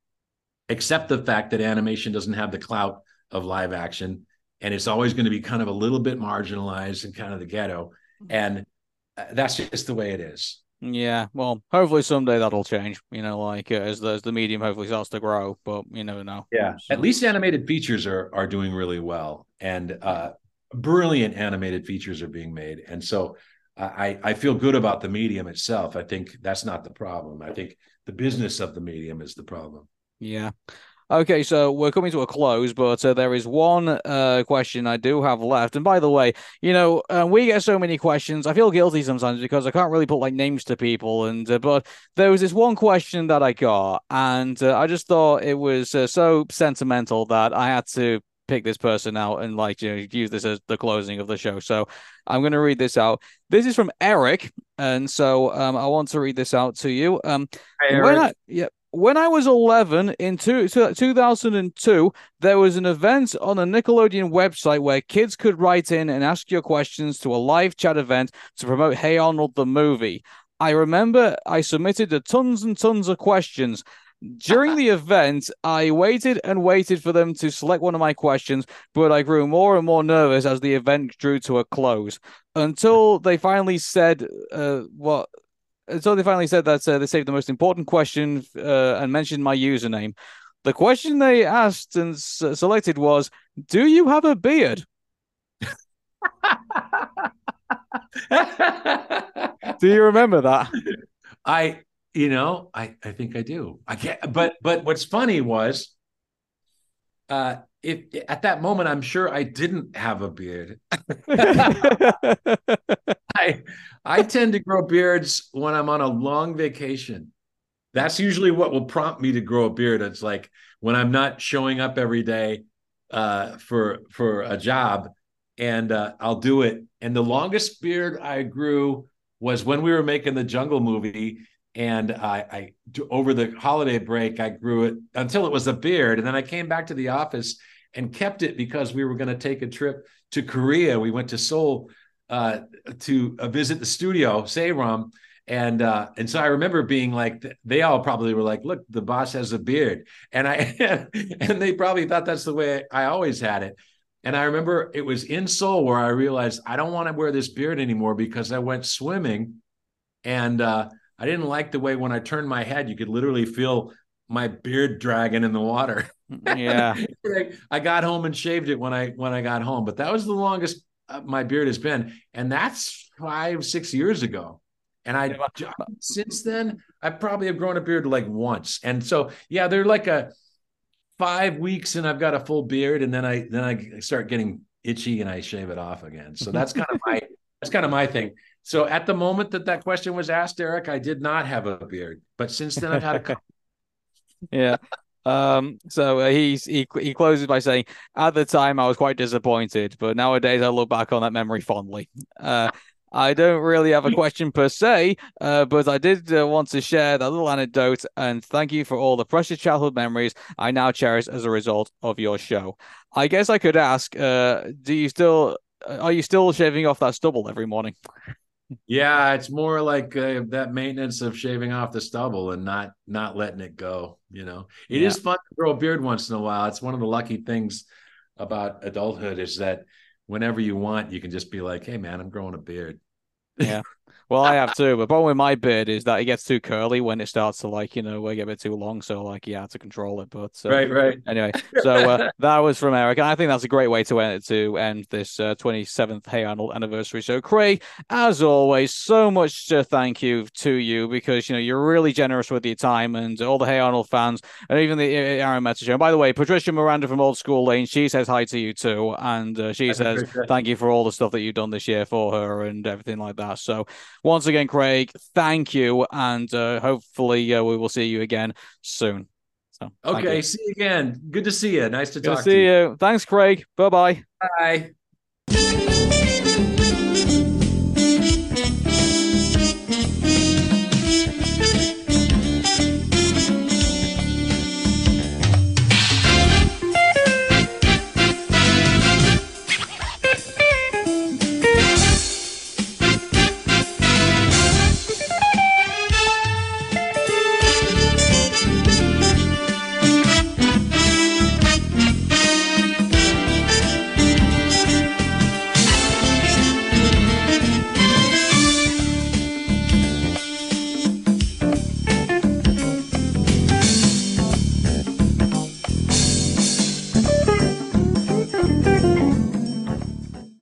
accept the fact that animation doesn't have the clout of live action, and it's always going to be kind of a little bit marginalized and kind of the ghetto. And that's just the way it is. Yeah, well, hopefully someday that'll change, as the medium hopefully starts to grow, but you never know. Yeah, so. At least animated features are doing really well, and brilliant animated features are being made. And so I feel good about the medium itself. I think that's not the problem. I think the business of the medium is the problem. Yeah. Okay, so we're coming to a close, but there is one question I do have left. And by the way, we get so many questions. I feel guilty sometimes because I can't really put names to people. And but there was this one question that I got, and I just thought it was so sentimental that I had to pick this person out and use this as the closing of the show. So I'm going to read this out. This is from Eric, and so I want to read this out to you. Hi, Eric. When I was 11 in 2002, there was an event on a Nickelodeon website where kids could write in and ask your questions to a live chat event to promote Hey Arnold the movie. I remember I submitted tons and tons of questions. During the event, I waited and waited for them to select one of my questions, but I grew more and more nervous as the event drew to a close. Until they finally said that they saved the most important question and mentioned my username. The question they asked and selected was, "Do you have a beard?" Do you remember that? I think I do. I can't. But what's funny was, if at that moment, I'm sure I didn't have a beard. I tend to grow beards when I'm on a long vacation. That's usually what will prompt me to grow a beard. It's like when I'm not showing up every day for a job, and I'll do it. And the longest beard I grew was when we were making the Jungle movie, and I over the holiday break I grew it until it was a beard, and then I came back to the office and kept it because we were going to take a trip to Korea. We went to Seoul to visit the studio, Seiram. And so I remember being like, they all probably were like, look, the boss has a beard. And and they probably thought that's the way I always had it. And I remember it was in Seoul where I realized I don't want to wear this beard anymore because I went swimming, and I didn't like the way when I turned my head, you could literally feel my beard dragging in the water. Yeah. I got home and shaved it when I got home, but that was the longest my beard has been. And that's 5-6 years ago. And since then, I probably have grown a beard like once. And so, yeah, they're like a 5 weeks and I've got a full beard, and then I start getting itchy and I shave it off again. So that's kind of my thing. So at the moment that question was asked, Eric, I did not have a beard, but since then I've had a couple. Yeah. So he closes by saying, at the time I was quite disappointed, but nowadays I look back on that memory fondly. I don't really have a question per se, but I did want to share that little anecdote and thank you for all the precious childhood memories I now cherish as a result of your show. I guess I could ask, are you still shaving off that stubble every morning? Yeah, it's more like that maintenance of shaving off the stubble and not letting it go. It is fun to grow a beard once in a while. It's one of the lucky things about adulthood is that whenever you want, you can just be like, hey man, I'm growing a beard. Yeah. Well, I have too, but the problem with my beard is that it gets too curly when it starts to get a bit too long. So I have to control it. But right. Anyway, so that was from Eric, and I think that's a great way to end this 27th Hey Arnold anniversary. So Craig, as always, so much to thank you to you because you're really generous with your time, and all the Hey Arnold fans, and even the Aaron Metzer show. And by the way, Patricia Miranda from Old School Lane, she says hi to you too, and she says thank you for all the stuff that you've done this year for her and everything like that. So once again, Craig, thank you, and hopefully we will see you again soon. So, okay, see you again. Good to see you. Nice to talk to you. See you. Thanks, Craig. Bye-bye. Bye.